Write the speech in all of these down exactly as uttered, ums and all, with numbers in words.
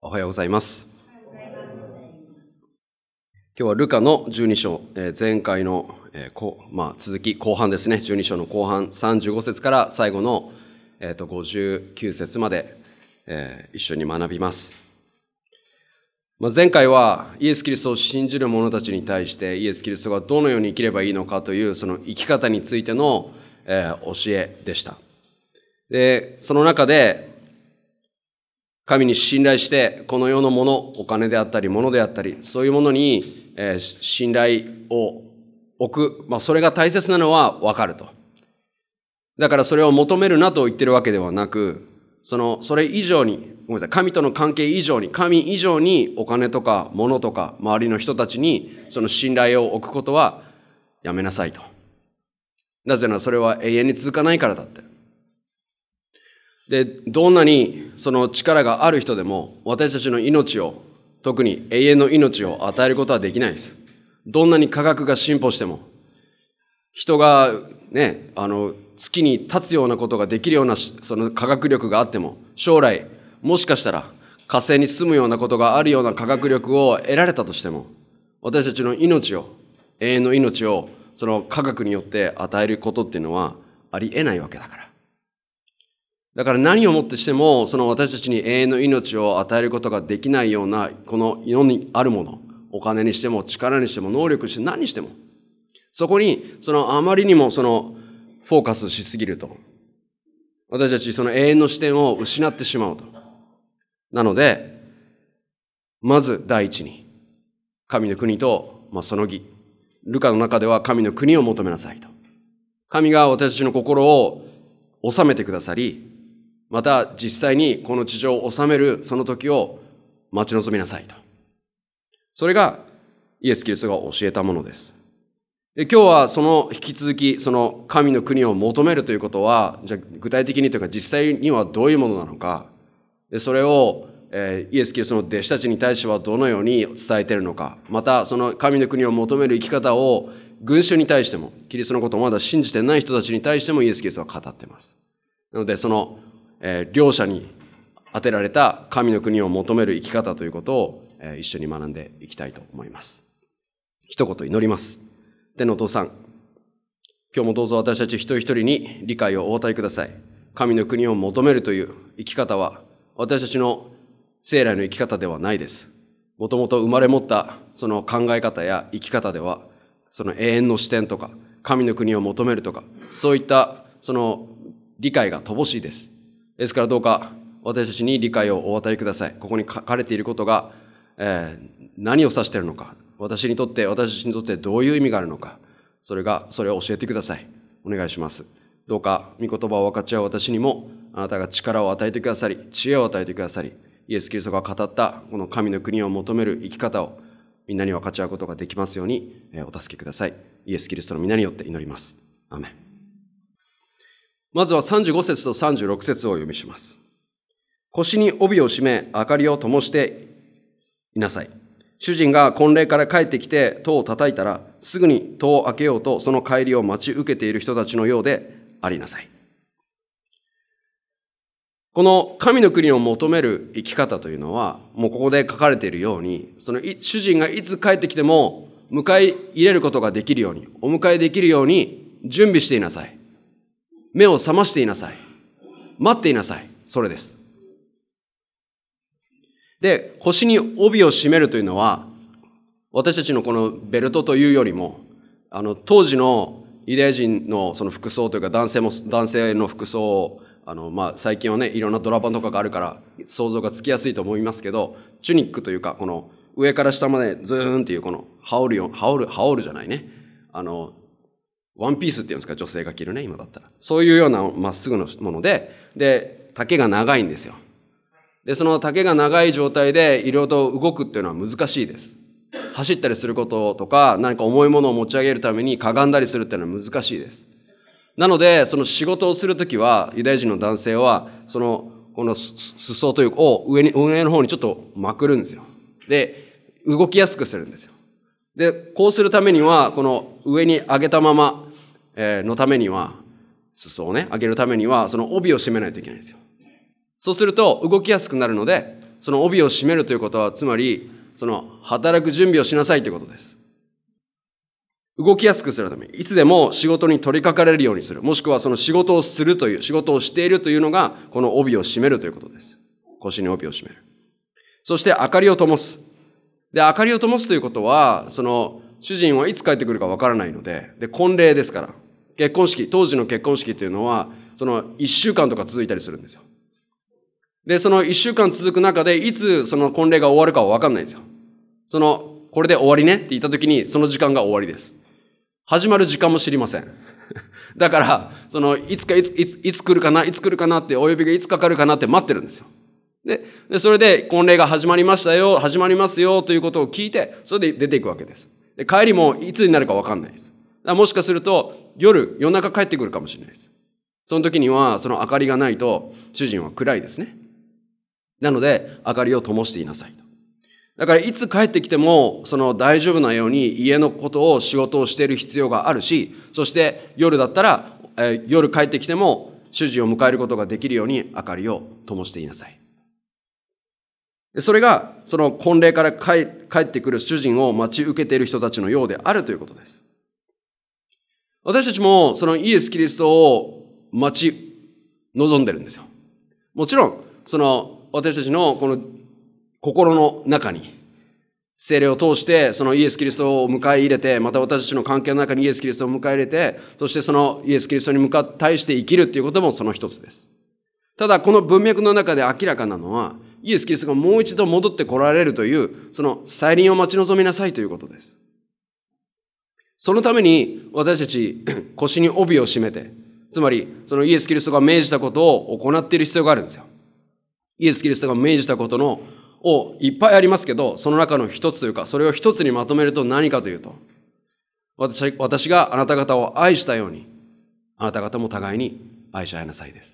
おはようございます。今日はルカのじゅうに章、えー、前回の、えーこまあ、続き後半ですね。じゅうに章の後半さんじゅうご節から最後の、えー、とごじゅうきゅう節まで、えー、一緒に学びます。まあ、前回はイエス・キリストを信じる者たちに対してイエス・キリストがどのように生きればいいのかというその生き方についての、えー、教えでした。で、その中で神に信頼してこの世のもの、お金であったり物であったり、そういうものに、えー、信頼を置く、まあ、それが大切なのは分かると。だからそれを求めるなと言ってるわけではなく、そのそれ以上に、ごめんなさい、神との関係以上に、神以上にお金とか物とか周りの人たちにその信頼を置くことはやめなさいと。なぜならそれは永遠に続かないからだって。で、どんなにその力がある人でも私たちの命を、特に永遠の命を与えることはできないです。どんなに科学が進歩しても、人がね、あの月に立つようなことができるようなその科学力があっても、将来もしかしたら火星に住むようなことがあるような科学力を得られたとしても、私たちの命を、永遠の命をその科学によって与えることっていうのはありえないわけだから。だから何をもってしても、その私たちに永遠の命を与えることができないような、この世にあるもの、お金にしても力にしても能力にしても何にしても、そこにそのあまりにもそのフォーカスしすぎると、私たちその永遠の視点を失ってしまうと。なので、まず第一に、神の国と、まあ、その義。ルカの中では神の国を求めなさいと。神が私たちの心を治めてくださり、また実際にこの地上を治めるその時を待ち望みなさいと。それがイエス・キリストが教えたものです。で、今日はその引き続きその神の国を求めるということは、じゃあ具体的にというか実際にはどういうものなのか、でそれを、えー、イエス・キリストの弟子たちに対してはどのように伝えているのか、またその神の国を求める生き方を群衆に対しても、キリストのことをまだ信じてない人たちに対してもイエス・キリストは語っています。なのでそのえー、両者に当てられた神の国を求める生き方ということを、えー、一緒に学んでいきたいと思います。一言祈ります。天のお父さん、今日もどうぞ私たち一人一人に理解をお与えください。神の国を求めるという生き方は私たちの生来の生き方ではないです。もともと生まれ持ったその考え方や生き方では、その永遠の視点とか神の国を求めるとか、そういったその理解が乏しいです。ですからどうか私たちに理解をお与えください。ここに書かれていることが、えー、何を指しているのか、私にとって、私たちにとってどういう意味があるのか、それが、それを教えてください。お願いします。どうか御言葉を分かち合う私にも、あなたが力を与えてくださり、知恵を与えてくださり、イエス・キリストが語ったこの神の国を求める生き方をみんなに分かち合うことができますように、えー、お助けください。イエス・キリストの皆によって祈ります。アーメン。まずはさんじゅうご節とさんじゅうろく節をお読みします。腰に帯を締め、明かりを灯していなさい。主人が婚礼から帰ってきて戸を叩いたら、すぐに戸を開けようとその帰りを待ち受けている人たちのようでありなさい。この神の国を求める生き方というのは、もうここで書かれているように、その主人がいつ帰ってきても迎え入れることができるように、お迎えできるように準備していなさい。目を覚ましていなさい。待っていなさい。それです。で、腰に帯を締めるというのは、私たちのこのベルトというよりも、あの当時のユダヤ人のその服装というか、男性も男性の服装を、あのまあ最近はね、いろんなドラマとかがあるから想像がつきやすいと思いますけど、チュニックというか、この上から下までズーンっていうこの羽織るよ、羽織る羽織るじゃないね。あのワンピースっていうんですか、女性が着るね、今だったら。そういうようなまっすぐのもので、で、丈が長いんですよ。で、その丈が長い状態でいろいろと動くっていうのは難しいです。走ったりすることとか、何か重いものを持ち上げるためにかがんだりするっていうのは難しいです。なので、その仕事をするときは、ユダヤ人の男性は、その、この裾というか、を上に、上の方にちょっとまくるんですよ。で、動きやすくするんですよ。で、こうするためには、この上に上げたまま、えー、のためには、裾をね、上げるためには、その帯を締めないといけないんですよ。そうすると動きやすくなるので、 その帯を締めるということは、つまり、その働く準備をしなさいということです。動きやすくするために、いつでも仕事に取り掛かれるようにする。もしくはその仕事をするという、仕事をしているというのが、この帯を締めるということです。腰に帯を締める。そして明かりを灯す。で、明かりを灯すということは、その、主人はいつ帰ってくるかわからないので、で、婚礼ですから。結婚式、当時の結婚式というのは、その一週間とか続いたりするんですよ。で、その一週間続く中で、いつその婚礼が終わるかはわかんないんですよ。その、これで終わりねって言った時に、その時間が終わりです。始まる時間も知りません。だから、その、いつかいつ、いつ、いつ来るかな、いつ来るかなって、お呼びがいつかかるかなって待ってるんですよ。で、でそれで婚礼が始まりましたよ、始まりますよということを聞いて、それで出ていくわけです。で、帰りもいつになるかわかんないです。だからもしかすると、夜、夜中帰ってくるかもしれないです。その時には、その明かりがないと、主人は暗いですね。なので、明かりを灯していなさいと。だからいつ帰ってきても、その大丈夫なように家のことを仕事をしている必要があるし、そして夜だったら、えー、夜帰ってきても主人を迎えることができるように明かりを灯していなさい。それが、その婚礼から帰帰ってくる主人を待ち受けている人たちのようであるということです。私たちもそのイエス・キリストを待ち望んでるんですよ。もちろん、その私たちのこの心の中に聖霊を通してそのイエス・キリストを迎え入れて、また私たちの関係の中にイエス・キリストを迎え入れて、そしてそのイエス・キリストに向かって対して生きるっていうこともその一つです。ただこの文脈の中で明らかなのは、イエス・キリストがもう一度戻って来られるという、その再臨を待ち望みなさいということです。そのために私たち腰に帯を締めて、つまりそのイエス・キリストが命じたことを行っている必要があるんですよ。イエス・キリストが命じたことのをいっぱいありますけど、その中の一つというか、それを一つにまとめると何かというと、私、私があなた方を愛したように、あなた方も互いに愛し合いなさいです。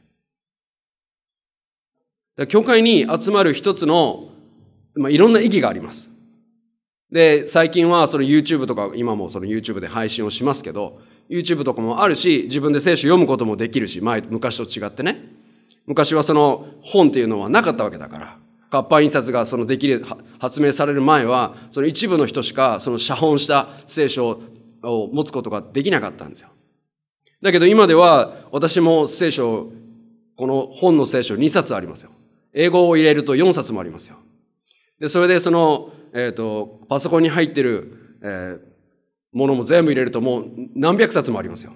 教会に集まる一つの、まあ、いろんな意義があります。で、最近はその YouTube とか、今もその YouTube で配信をしますけど、YouTube とかもあるし、自分で聖書読むこともできるし、前、昔と違ってね。昔はその本っていうのはなかったわけだから。活版印刷がそのできる、発明される前は、その一部の人しかその写本した聖書を持つことができなかったんですよ。だけど今では、私も聖書、この本の聖書にさつありますよ。英語を入れるとよんさつもありますよ。で、それでその、えっと、パソコンに入ってる、えー、ものも全部入れるともう何百冊もありますよ。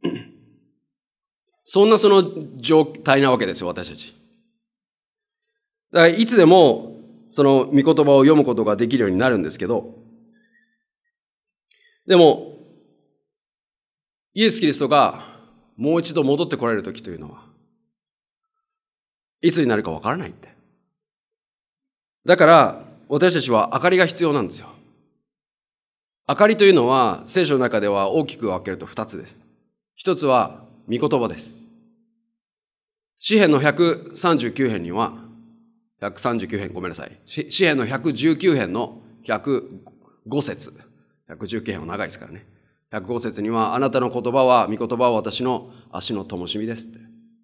そんなその状態なわけですよ、私たち。だからいつでもその御言葉を読むことができるようになるんですけど、でも、イエス・キリストがもう一度戻ってこられる時というのは、いつになるかわからないって。だから、私たちは明かりが必要なんですよ。明かりというのは、聖書の中では大きく分けると二つです。一つは、御言葉です。詩編のひゃくさんじゅうきゅう編には、ひゃくさんじゅうきゅう編ごめんなさい。詩編のひゃくじゅうきゅう編のひゃくご節。ひゃくじゅうきゅう編は長いですからね。ひゃくご節には、あなたの言葉は、御言葉は私の足の灯火ですって。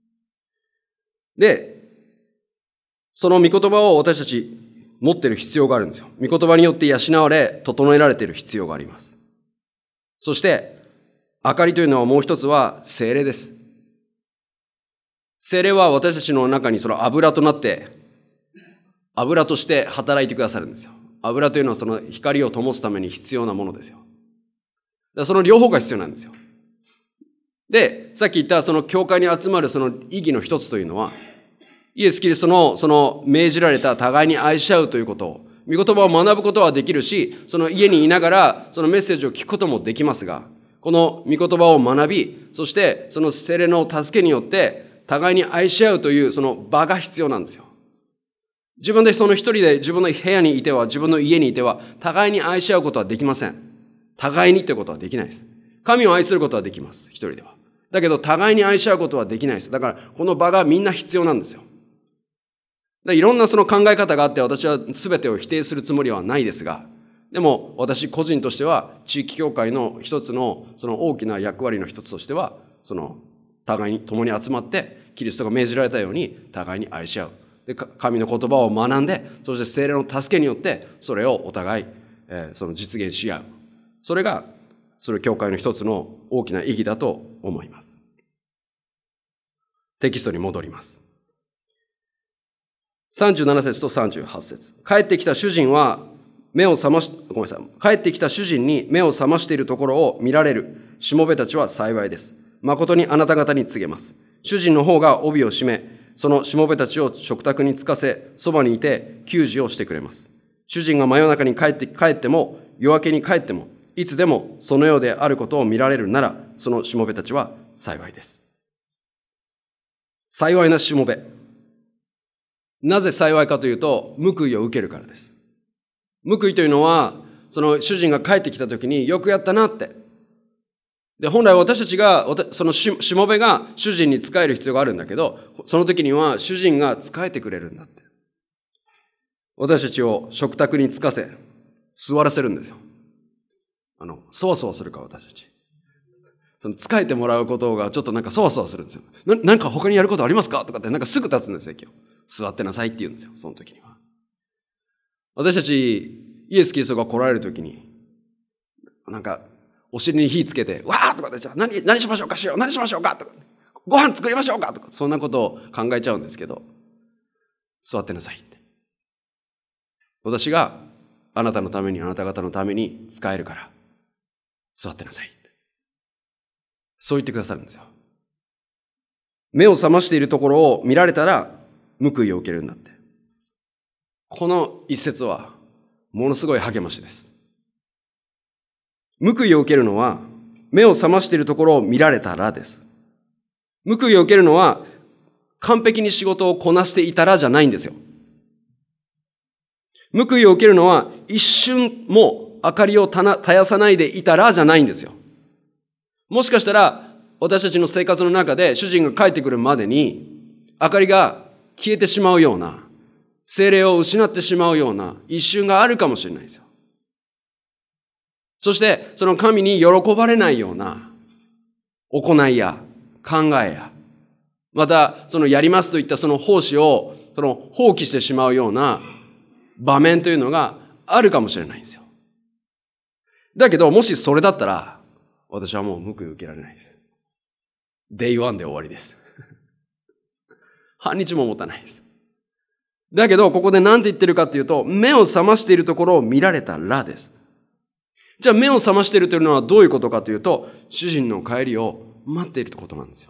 で、その御言葉を私たち持っている必要があるんですよ。御言葉によって養われ、整えられている必要があります。そして、明かりというのはもう一つは聖霊です。聖霊は私たちの中にその油となって、油として働いてくださるんですよ。油というのはその光を灯すために必要なものですよ。だからその両方が必要なんですよ。で、さっき言ったその教会に集まるその意義の一つというのは、イエス・キリストのその命じられた互いに愛し合うということを、御言葉を学ぶことはできるし、その家にいながらそのメッセージを聞くこともできますが、この御言葉を学び、そしてその聖霊の助けによって互いに愛し合うというその場が必要なんですよ。自分でその一人で自分の部屋にいては、自分の家にいては、互いに愛し合うことはできません。互いにということはできないです。神を愛することはできます。一人では。だけど互いに愛し合うことはできないです。だからこの場がみんな必要なんですよ。いろんなその考え方があって、私は全てを否定するつもりはないですが、でも私個人としては地域教会の一つのその大きな役割の一つとしては、その互いに共に集まってキリストが命じられたように互いに愛し合うで神の言葉を学んで、そして聖霊の助けによってそれをお互い、えー、その実現し合う。それがそれ教会の一つの大きな意義だと思います。テキストに戻ります。さんじゅうなな節とさんじゅうはち節。帰ってきた主人は目を覚まし、ごめんなさい。帰ってきた主人に目を覚ましているところを見られるしもべたちは幸いです。誠にあなた方に告げます。主人の方が帯を締め、そのしもべたちを食卓につかせ、そばにいて給仕をしてくれます。主人が真夜中に帰って、帰っても、夜明けに帰っても、いつでもそのようであることを見られるなら、そのしもべたちは幸いです。幸いなしもべ。なぜ幸いかというと、報いを受けるからです。報いというのは、その主人が帰ってきたときによくやったなって。で、本来私たちが、そのしもべが主人に仕える必要があるんだけど、その時には主人が仕えてくれるんだって。私たちを食卓につかせ、座らせるんですよ。あの、そわそわするか、私たち。その仕えてもらうことがちょっとなんかそわそわするんですよ。な、なんか他にやることありますかとかってなんかすぐ立つんですよ、今日。座ってなさいって言うんですよ、その時には。私たち、イエス・キリストが来られる時に、なんか、お尻に火つけて、わーとかで、じゃあ何、何しましょうかしよう、何しましょうかとか、ご飯作りましょうかとか、そんなことを考えちゃうんですけど、座ってなさいって。私があなたのために、あなた方のために使えるから、座ってなさいって。そう言ってくださるんですよ。目を覚ましているところを見られたら、報いを受けるんだって。この一節は、ものすごい励ましです。報いを受けるのは、目を覚ましているところを見られたらです。報いを受けるのは、完璧に仕事をこなしていたらじゃないんですよ。報いを受けるのは、一瞬も明かりを絶やさないでいたらじゃないんですよ。もしかしたら、私たちの生活の中で主人が帰ってくるまでに、明かりが消えてしまうような、聖霊を失ってしまうような一瞬があるかもしれないですよ。そして、その神に喜ばれないような行いや考えや、また、そのやりますといったその奉仕を、その放棄してしまうような場面というのがあるかもしれないんですよ。だけど、もしそれだったら、私はもう報い受けられないです。デイワンで終わりです。半日も持たないです。だけど、ここで何て言ってるかっていうと、目を覚ましているところを見られたらです。じゃあ目を覚ましているというのはどういうことかというと、主人の帰りを待っているということなんですよ。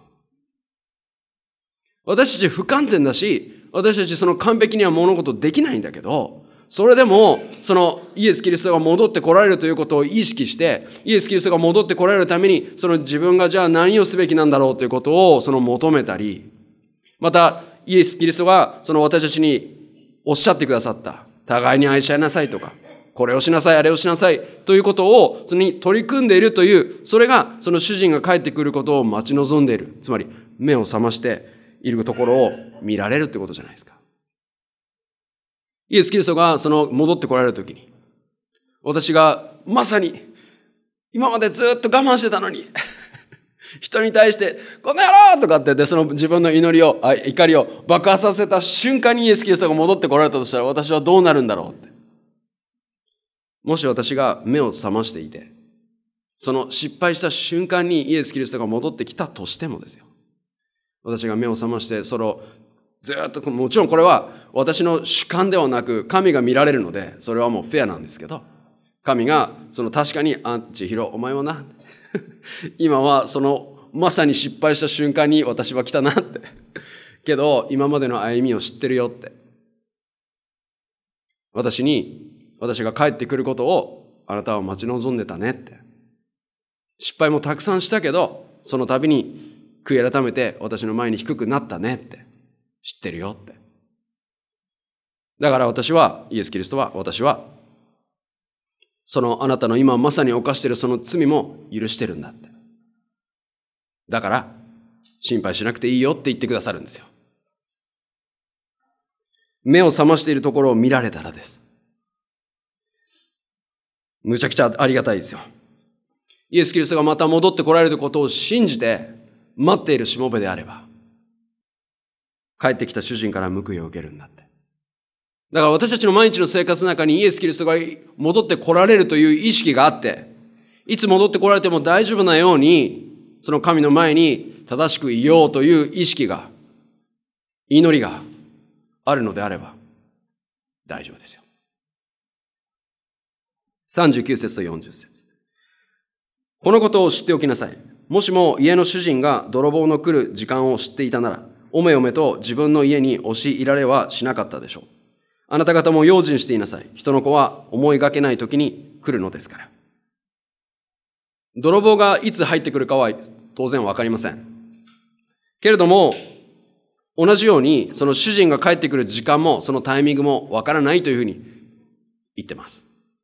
私たち不完全だし、私たちその完璧には物事できないんだけど、それでも、そのイエス・キリストが戻って来られるということを意識して、イエス・キリストが戻って来られるために、その自分がじゃあ何をすべきなんだろうということをその求めたり、またイエス・キリストがその私たちにおっしゃってくださった、互いに愛し合いなさいとか、これをしなさい、あれをしなさいということをそれに取り組んでいるという、それがその主人が帰ってくることを待ち望んでいる。つまり目を覚ましているところを見られるということじゃないですか。イエス・キリストがその戻ってこられるときに、私がまさに今までずっと我慢してたのに人に対してこの野郎とかって言って、その自分の祈りを、怒りを爆発させた瞬間にイエス・キリストが戻ってこられたとしたら、私はどうなるんだろうって。もし私が目を覚ましていて、その失敗した瞬間にイエス・キリストが戻ってきたとしてもですよ。私が目を覚まして、そのずっと、もちろんこれは私の主観ではなく、神が見られるので、それはもうフェアなんですけど、神がその確かに、あ、千尋、お前はな、今はそのまさに失敗した瞬間に私は来たなって。けど、今までの歩みを知ってるよって。私に、私が帰ってくることをあなたは待ち望んでたねって。失敗もたくさんしたけど、その度に悔い改めて私の前に低くなったねって。知ってるよって。だから私は、イエス・キリストは、私は、そのあなたの今まさに犯しているその罪も許してるんだって。だから、心配しなくていいよって言ってくださるんですよ。目を覚ましているところを見られたらです。むちゃくちゃありがたいですよ。イエス・キリストがまた戻って来られることを信じて待っているしもべであれば、 帰ってきた主人から報いを受けるんだって。だから私たちの毎日の生活の中にイエス・キリストが戻って来られるという意識があって、いつ戻って来られても大丈夫なように、その神の前に正しくいようという意識が、祈りがあるのであれば大丈夫ですよ。さんじゅうきゅう節とよんじゅう節。このことを知っておきなさい。もしも家の主人が泥棒の来る時間を知っていたなら、おめおめと自分の家に押し入られはしなかったでしょう。あなた方も用心していなさい。人の子は思いがけない時に来るのですから。泥棒がいつ入ってくるかは当然わかりません。けれども、同じようにその主人が帰ってくる時間もそのタイミングもわからないというふうに言ってます。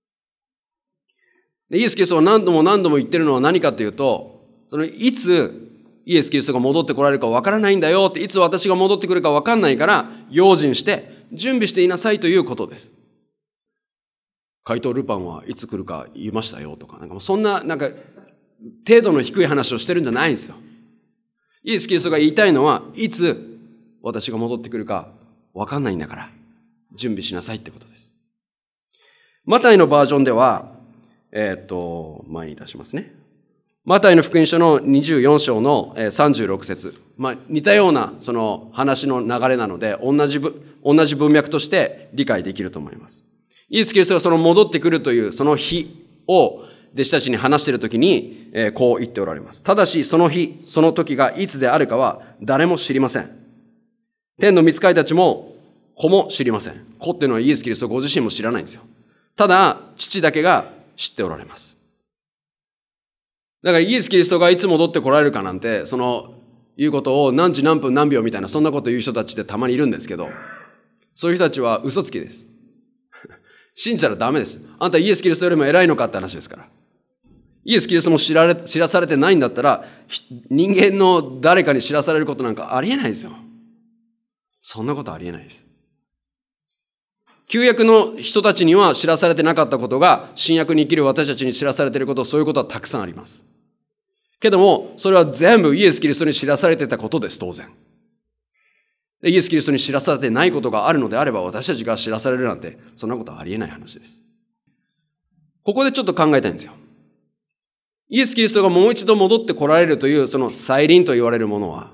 でイエス・キリストが何度も何度も言ってるのは何かというと、そのいつイエス・キリストが戻ってこられるかわからないんだよって、いつ私が戻ってくるかわかんないから用心して準備していなさいということです。怪盗ルパンはいつ来るか言いましたよとか、なんかそんななんか程度の低い話をしてるんじゃないんですよ。イエス・キリストが言いたいのは、いつ私が戻ってくるかわかんないんだから準備しなさいってことです。マタイのバージョンでは、えー、っと前に出しますね。マタイの福音書のにじゅうよん章のさんじゅうろく節、まあ、似たようなその話の流れなので、同じ同じ文脈として理解できると思います。イエス・キリストがその戻ってくるというその日を弟子たちに話しているときに、えー、こう言っておられます。ただしその日、その時がいつであるかは誰も知りません。天の御使いたちも子も知りません。子っていうのはイエス・キリストご自身も知らないんですよ。ただ父だけが知っておられます。だからイエス・キリストがいつ戻って来られるかなんて、そのいうことを何時何分何秒みたいな、そんなこと言う人たちってたまにいるんですけど、そういう人たちは嘘つきです。信じたらダメです。あんたイエス・キリストよりも偉いのかって話ですから。イエス・キリストも知られ、知らされてないんだったら、人間の誰かに知らされることなんかありえないですよ。そんなことありえないです。旧約の人たちには知らされてなかったことが、新約に生きる私たちに知らされていること、そういうことはたくさんあります。けども、それは全部イエス・キリストに知らされていたことです、当然。でイエス・キリストに知らされてないことがあるのであれば、私たちが知らされるなんて、そんなことはありえない話です。ここでちょっと考えたいんですよ。イエス・キリストがもう一度戻って来られるという、その再臨と言われるものは、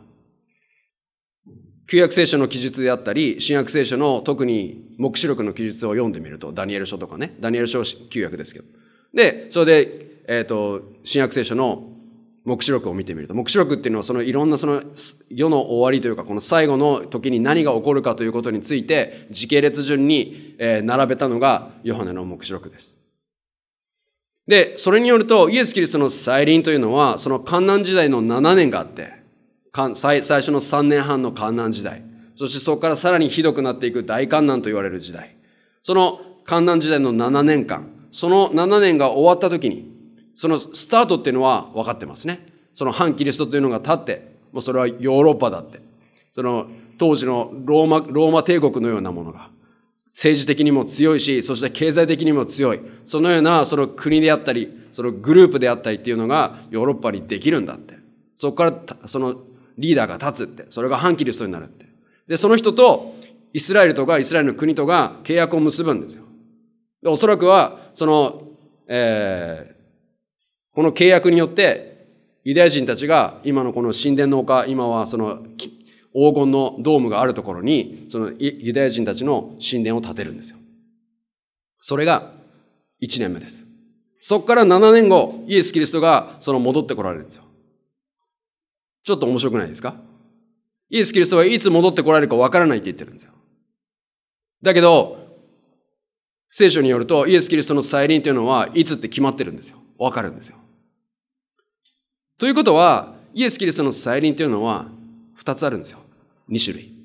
旧約聖書の記述であったり、新約聖書の特に黙示録の記述を読んでみると、ダニエル書とかね、ダニエル書旧約ですけど。で、それで、えっと、新約聖書の黙示録を見てみると、黙示録っていうのはそのいろんなその世の終わりというか、この最後の時に何が起こるかということについて、時系列順に並べたのがヨハネの黙示録です。で、それによると、イエス・キリストの再臨というのは、その患難時代のななねんがあって、最初のさんねんはんの患難時代、そしてそこからさらにひどくなっていく大患難と言われる時代、その患難時代のななねんかん、そのななねんが終わった時に、そのスタートっていうのは分かってますね。その反キリストというのが立って、もうそれはヨーロッパだって、その当時のローマ、ローマ帝国のようなものが、政治的にも強いし、そして経済的にも強い、そのようなその国であったり、そのグループであったりっていうのがヨーロッパにできるんだって。そこからそのリーダーが立つって、それが反キリストになるって。で、その人とイスラエルとかイスラエルの国とが契約を結ぶんですよ。で、おそらくは、その、えー、この契約によって、ユダヤ人たちが今のこの神殿の丘、今はその黄金のドームがあるところに、そのユダヤ人たちの神殿を建てるんですよ。それがいちねんめです。そこからななねんご、イエス・キリストがその戻ってこられるんですよ。ちょっと面白くないですか？イエス・キリストはいつ戻ってこられるかわからないって言ってるんですよ。だけど、聖書によるとイエス・キリストの再臨というのはいつって決まってるんですよ。わかるんですよ。ということは、イエス・キリストの再臨というのはふたつあるんですよ。に種類。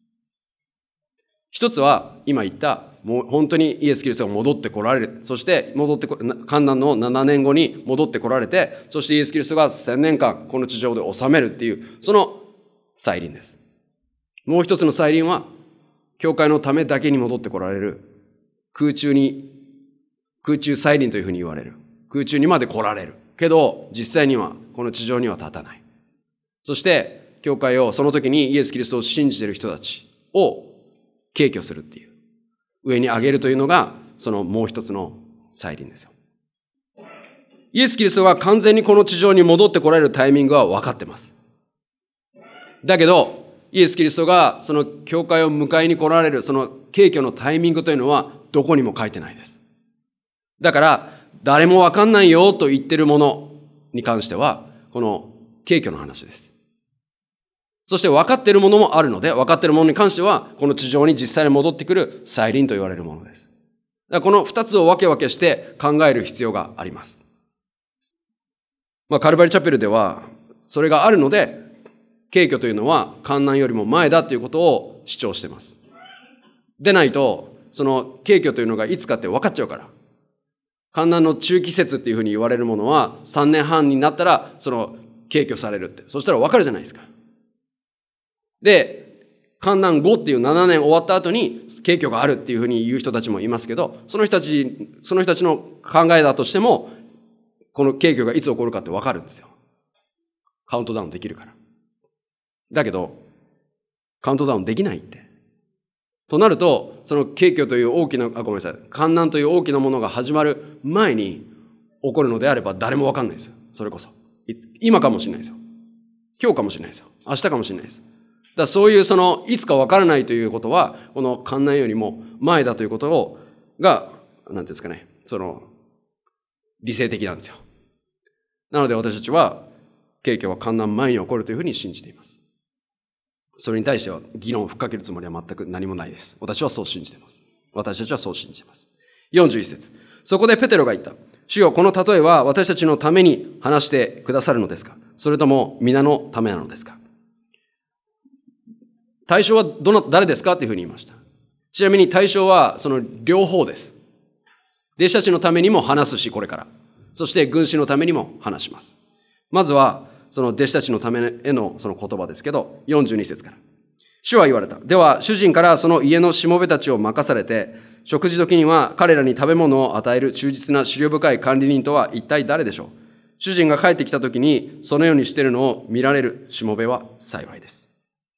一つは今言ったもう本当にイエス・キリストが戻ってこられる。そして戻ってこ、患難のななねんごに戻ってこられて、そしてイエス・キリストがせんねんかんこの地上で治めるっていう、その再臨です。もう一つの再臨は、教会のためだけに戻ってこられる空中に、空中再臨というふうに言われる。空中にまで来られる。けど、実際にはこの地上には立たない。そして、 教会を、その時にイエス・キリストを信じている人たちを敬虚するっていう、上に上げるというのが、そのもう一つの再臨ですよ。イエス・キリストが完全にこの地上に戻ってこられるタイミングは分かってます。だけど、イエス・キリストがその教会を迎えに来られるその敬虚のタイミングというのはどこにも書いてないです。だから、誰も分かんないよと言ってるものに関しては、この敬虚の話です。そして分かっているものもあるので、分かっているものに関しては、この地上に実際に戻ってくる再臨と言われるものです。だからこの二つを分け分けして考える必要があります。まあ、カルバリーチャペルでは、それがあるので、敬虚というのは観難よりも前だということを主張しています。でないと、その敬虚というのがいつかって分かっちゃうから。観難の中期節っていうふうに言われるものは、さんねんはんになったら、その敬虚されるって。そしたら分かるじゃないですか。で、観難後っていうななねん終わった後に敬虚があるっていうふうに言う人たちもいますけど、その人たち、その人たちの考えだとしても、この敬虚がいつ起こるかって分かるんですよ。カウントダウンできるから。だけど、カウントダウンできないって。となると、その敬虚という大きな、あ、ごめんなさい、観難という大きなものが始まる前に起こるのであれば誰も分かんないですよ。それこそ。今かもしれないですよ。今日かもしれないですよ。明日かもしれないです。だからそういうその、いつか分からないということは、この観難よりも前だということを、が、なんていうんですかね、その、理性的なんですよ。なので私たちは、敬虚は観難前に起こるというふうに信じています。それに対しては議論をふっかけるつもりは全く何もないです。私はそう信じています。私たちはそう信じています。よんじゅういち節。そこでペテロが言った。主よ、この例えは私たちのために話してくださるのですか？それとも皆のためなのですか？対象はどの、誰ですかというふうに言いました。ちなみに対象はその両方です。弟子たちのためにも話すし、これから。そして軍師のためにも話します。まずは、その弟子たちのためへのその言葉ですけど、よんじゅうに節から。主は言われた。では、主人からその家のしもべたちを任されて、食事時には彼らに食べ物を与える忠実な思慮深い管理人とは一体誰でしょう？主人が帰ってきた時にそのようにしているのを見られるしもべは幸いです。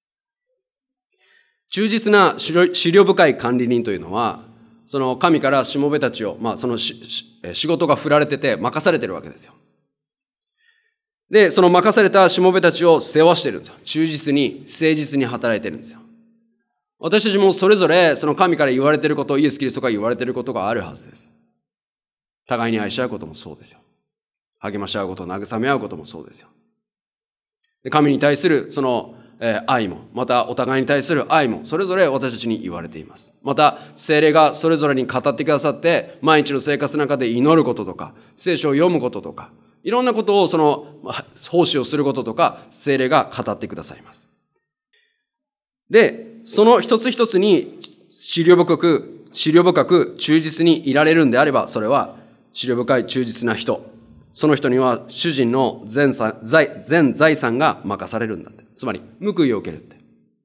忠実な思慮深い管理人というのは、その神からしもべたちを、まあその仕事が振られてて任されてるわけですよ。で、その任されたしもべたちを世話してるんですよ。忠実に、誠実に働いてるんですよ。私たちもそれぞれその神から言われていること、イエス・キリストから言われていることがあるはずです。互いに愛し合うこともそうですよ。励まし合うこと、慰め合うこともそうですよ。で、神に対するその、えー、愛も、またお互いに対する愛も、それぞれ私たちに言われています。また、聖霊がそれぞれに語ってくださって、毎日の生活の中で祈ることとか、聖書を読むこととか、いろんなことをその奉仕をすることとか聖霊が語ってくださいます。で、その一つ一つに思慮深く、思慮深く忠実にいられるんであれば、それは思慮深い忠実な人。その人には主人の全財、全財産が任されるんだって。つまり、報いを受けるって。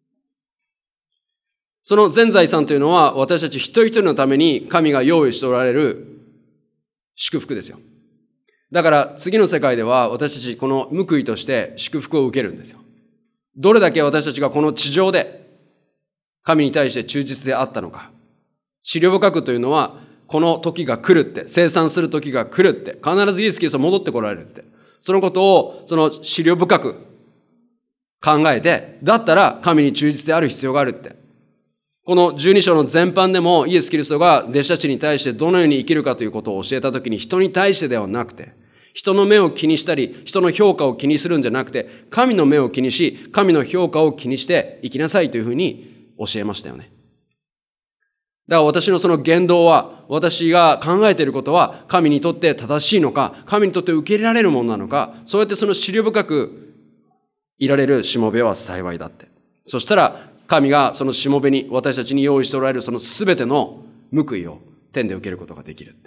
その全財産というのは私たち一人一人のために神が用意しておられる祝福ですよ。だから次の世界では私たちこの報いとして祝福を受けるんですよ。どれだけ私たちがこの地上で神に対して忠実であったのか。思慮深くというのはこの時が来るって、生産する時が来るって、必ずイエス・キリスト戻ってこられるって。そのことをその思慮深く考えて、だったら神に忠実である必要があるって。このじゅうに章の全般でもイエス・キリストが弟子たちに対してどのように生きるかということを教えたときに人に対してではなくて、人の目を気にしたり、人の評価を気にするんじゃなくて、神の目を気にし、神の評価を気にして生きなさいというふうに教えましたよね。だから私のその言動は、私が考えていることは、神にとって正しいのか、神にとって受け入れられるものなのか、そうやってその思慮深くいられるしもべは幸いだって。そしたら、神がそのしもべに、私たちに用意しておられるそのすべての報いを天で受けることができるって。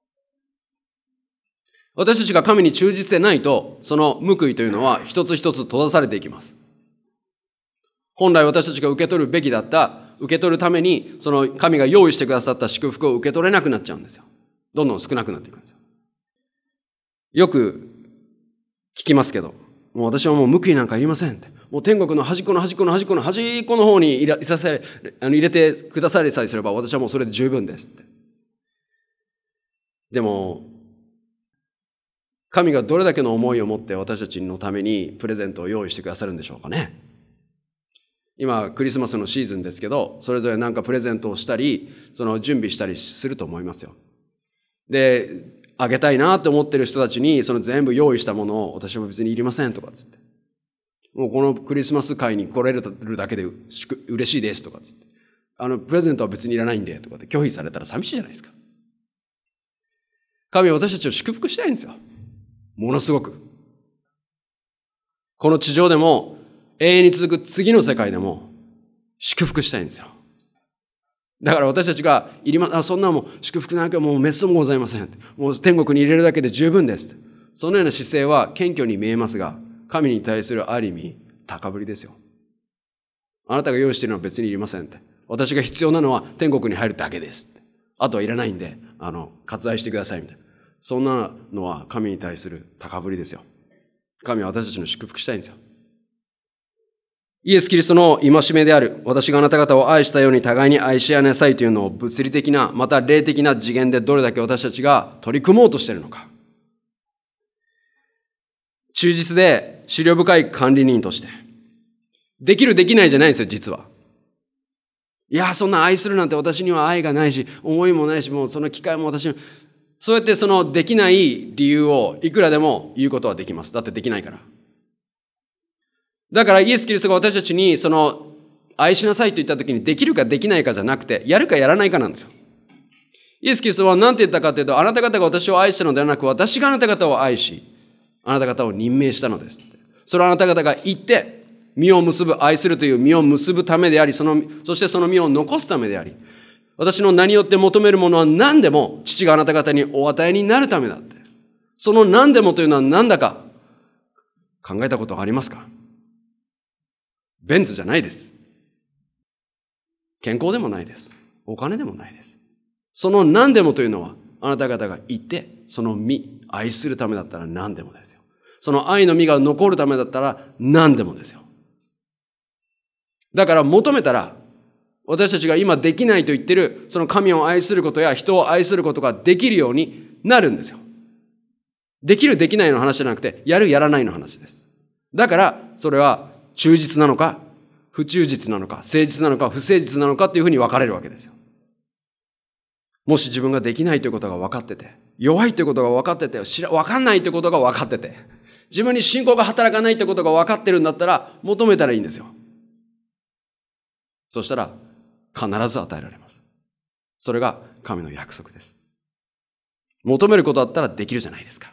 私たちが神に忠実でないと、その報いというのは一つ一つ閉ざされていきます。本来私たちが受け取るべきだった、受け取るために、その神が用意してくださった祝福を受け取れなくなっちゃうんですよ。どんどん少なくなっていくんですよ。よく聞きますけど、もう私はもう報いなんかいりませんって。 もう天国の端っこの端っこの端っこの端っこの方にいらいさせあの入れてくださりさえすれば私はもうそれで十分ですって。でも神がどれだけの思いを持って私たちのためにプレゼントを用意してくださるんでしょうかね。今クリスマスのシーズンですけど、それぞれ何かプレゼントをしたりその準備したりすると思いますよ。であげたいなと思ってる人たちにその全部用意したものを私は別にいりませんとかつって、もうこのクリスマス会に来れるだけで嬉しいですとかつって、あのプレゼントは別にいらないんでとかって拒否されたら寂しいじゃないですか。神は私たちを祝福したいんですよ、ものすごく。この地上でも永遠に続く次の世界でも祝福したいんですよ。だから私たちがいりまあそんなもう祝福なんかもうめっそうもございません、もう天国に入れるだけで十分です、そのような姿勢は謙虚に見えますが、神に対するある意味高ぶりですよ。あなたが用意しているのは別にいりませんって、私が必要なのは天国に入るだけですって、あとはいらないんであの割愛してくださいみたいな、そんなのは神に対する高ぶりですよ。神は私たちの祝福したいんですよ。イエス・キリストの戒めである、私があなた方を愛したように互いに愛し合いなさいというのを物理的なまた霊的な次元でどれだけ私たちが取り組もうとしているのか。忠実で思慮深い管理人として、できるできないじゃないんですよ実は。いやそんな愛するなんて私には愛がないし思いもないし、もうその機会も私に、そうやってそのできない理由をいくらでも言うことはできます。だってできないから。だからイエス・キリストが私たちにその愛しなさいと言った時にできるかできないかじゃなくて、やるかやらないかなんですよ。イエス・キリストは何て言ったかというと、あなた方が私を愛したのではなく、私があなた方を愛しあなた方を任命したのですって。それはあなた方が言って実を結ぶ、愛するという実を結ぶためであり、そのそしてその実を残すためであり、私の名によって求めるものは何でも父があなた方にお与えになるためだって。その何でもというのは何だか考えたことがありますか？ベンツじゃないです。健康でもないです。お金でもないです。その何でもというのはあなた方が言ってその実、愛するためだったら何でもですよ。その愛の実が残るためだったら何でもですよ。だから求めたら、私たちが今できないと言ってるその神を愛することや人を愛することができるようになるんですよ。できるできないの話じゃなくて、やるやらないの話です。だからそれは忠実なのか不忠実なのか、誠実なのか不誠実なのかというふうに分かれるわけですよ。もし自分ができないということが分かってて、弱いということが分かってて、知ら分かんないということが分かってて、自分に信仰が働かないということが分かってるんだったら求めたらいいんですよ。そしたら必ず与えられます。それが神の約束です。求めることだったらできるじゃないですか。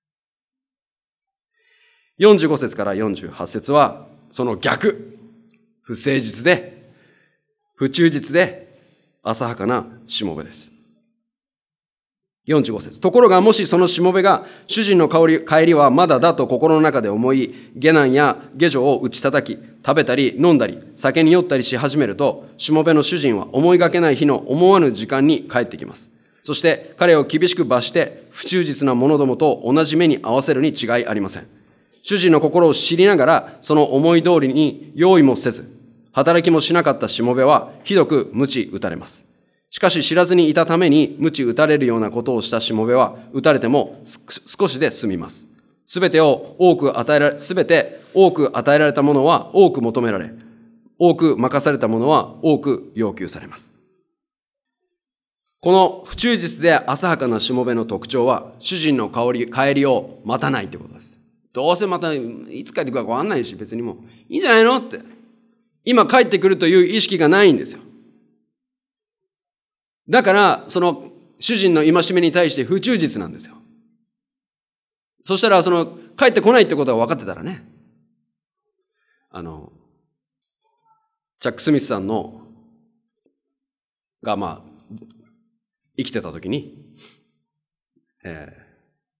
よんじゅうご節からよんじゅうはち節はその逆、不誠実で不忠実で浅はかなしもべです。よんじゅうご節、ところがもしそのしもべが主人の帰りはまだだと心の中で思い、下男や下女を打ち叩き、食べたり飲んだり酒に酔ったりし始めると、しもべの主人は思いがけない日の思わぬ時間に帰ってきます。そして彼を厳しく罰して不忠実な者どもと同じ目に合わせるに違いありません。主人の心を知りながらその思い通りに用意もせず働きもしなかったしもべはひどく鞭打たれます。しかし知らずにいたために鞭打たれるようなことをしたしもべは打たれても少しで済みます。すべてを多く与えられ、すべて多く与えられたものは多く求められ、多く任されたものは多く要求されます。この不忠実で浅はかなしもべの特徴は、主人の帰り、帰りを待たないということです。どうせまたいつ帰ってくるか分かんないし、別にもういいんじゃないのって、今帰ってくるという意識がないんですよ。だからその主人の戒めに対して不忠実なんですよ。そしたらその帰ってこないってことが分かってたらね、あのチャック・スミスさんのがまあ生きてた時に、えー、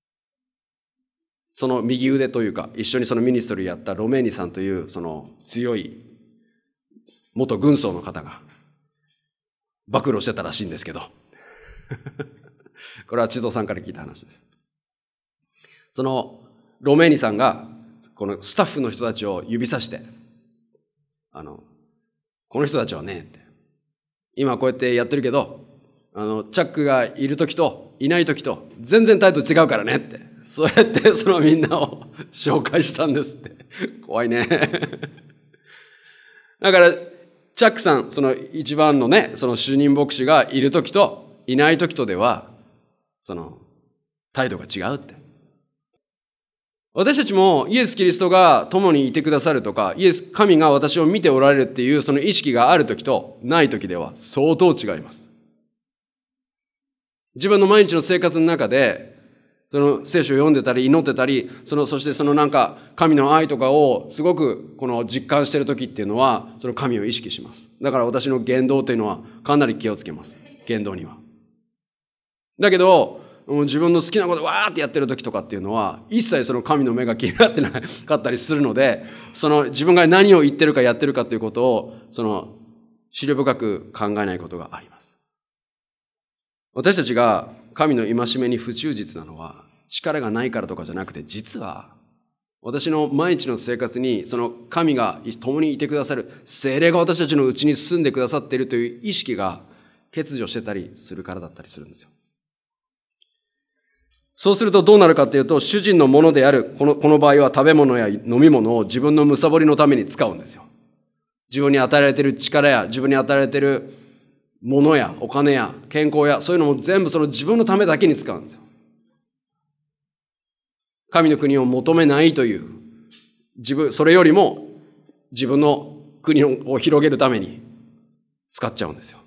その右腕というか一緒にそのミニストリーやったロメーニさんというその強い元軍曹の方が暴露してたらしいんですけどこれは千戸さんから聞いた話です。そのロメーニさんがこのスタッフの人たちを指さして、 あの、この人たちはね、って。今こうやってやってるけど、あの、チャックがいる時といない時と全然態度違うからねって。そうやってそのみんなを紹介したんですって。怖いね。だから、チャックさん、その一番のね、その主任牧師がいる時といない時とでは、その態度が違うって。私たちもイエス・キリストが共にいてくださるとか、イエス、神が私を見ておられるっていうその意識がある時とない時では相当違います。自分の毎日の生活の中で、その聖書を読んでたり祈ってたり、その、そしてそのなんか神の愛とかをすごくこの実感している時っていうのは、その神を意識します。だから私の言動というのはかなり気をつけます。言動には。だけど、自分の好きなことわーってやってる時とかっていうのは、一切その神の目が気になってなかったりするので、その自分が何を言ってるかやってるかということを、その、思慮深く考えないことがあります。私たちが神の戒めに不忠実なのは力がないからとかじゃなくて、実は私の毎日の生活にその神が共にいてくださる、聖霊が私たちのうちに住んでくださっているという意識が欠如してたりするからだったりするんですよ。そうするとどうなるかというと、主人のものであるこの、この場合は食べ物や飲み物を自分のむさぼりのために使うんですよ。自分に与えられている力や自分に与えられている物やお金や健康やそういうのも全部その自分のためだけに使うんですよ。神の国を求めないという、自分、それよりも自分の国を広げるために使っちゃうんですよ。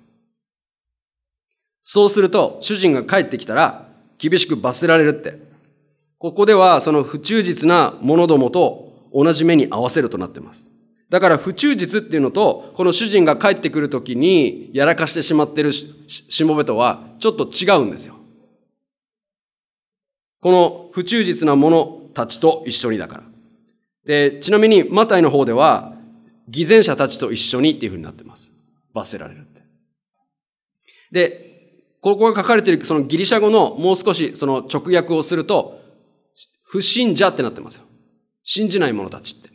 そうすると主人が帰ってきたら厳しく罰せられるって。ここではその不忠実な者どもと同じ目に合わせるとなっています。だから不忠実っていうのと、この主人が帰ってくるときにやらかしてしまっているしもべとはちょっと違うんですよ。この不忠実な者たちと一緒にだから。で、ちなみにマタイの方では偽善者たちと一緒にっていうふうになってます。罰せられるって。で、ここが書かれているそのギリシャ語のもう少しその直訳をすると、不信者ってなってますよ。信じない者たちって。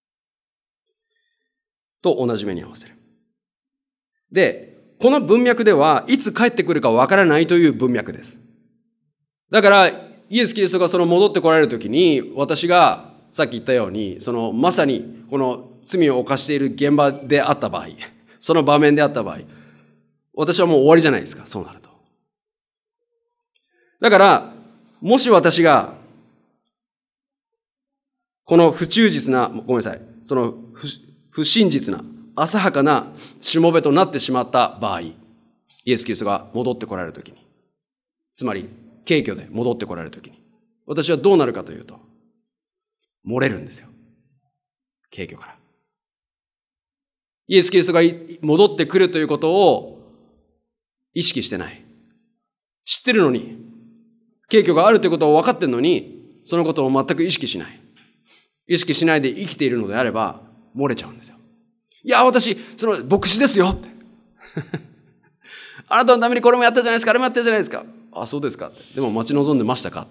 と同じ目に合わせる。で、この文脈ではいつ帰ってくるかわからないという文脈です。だから、イエス・キリストがその戻ってこられるときに、私がさっき言ったように、そのまさにこの罪を犯している現場であった場合、その場面であった場合、私はもう終わりじゃないですか、そうなると。だから、もし私が、この不忠実な、ごめんなさい、その不、不真実な、浅はかなしもべとなってしまった場合、イエス・キリストが戻ってこられるときに、つまり、軽挙で戻ってこられるときに、私はどうなるかというと、漏れるんですよ。軽挙から。イエス・キリストが戻ってくるということを意識してない。知ってるのに、軽挙があるということを分かってるのに、そのことを全く意識しない。意識しないで生きているのであれば、漏れちゃうんですよ。いや、私、その牧師ですよって。あなたのためにこれもやったじゃないですか、あれもやったじゃないですか。あ、そうですかって。でも待ち望んでましたかって。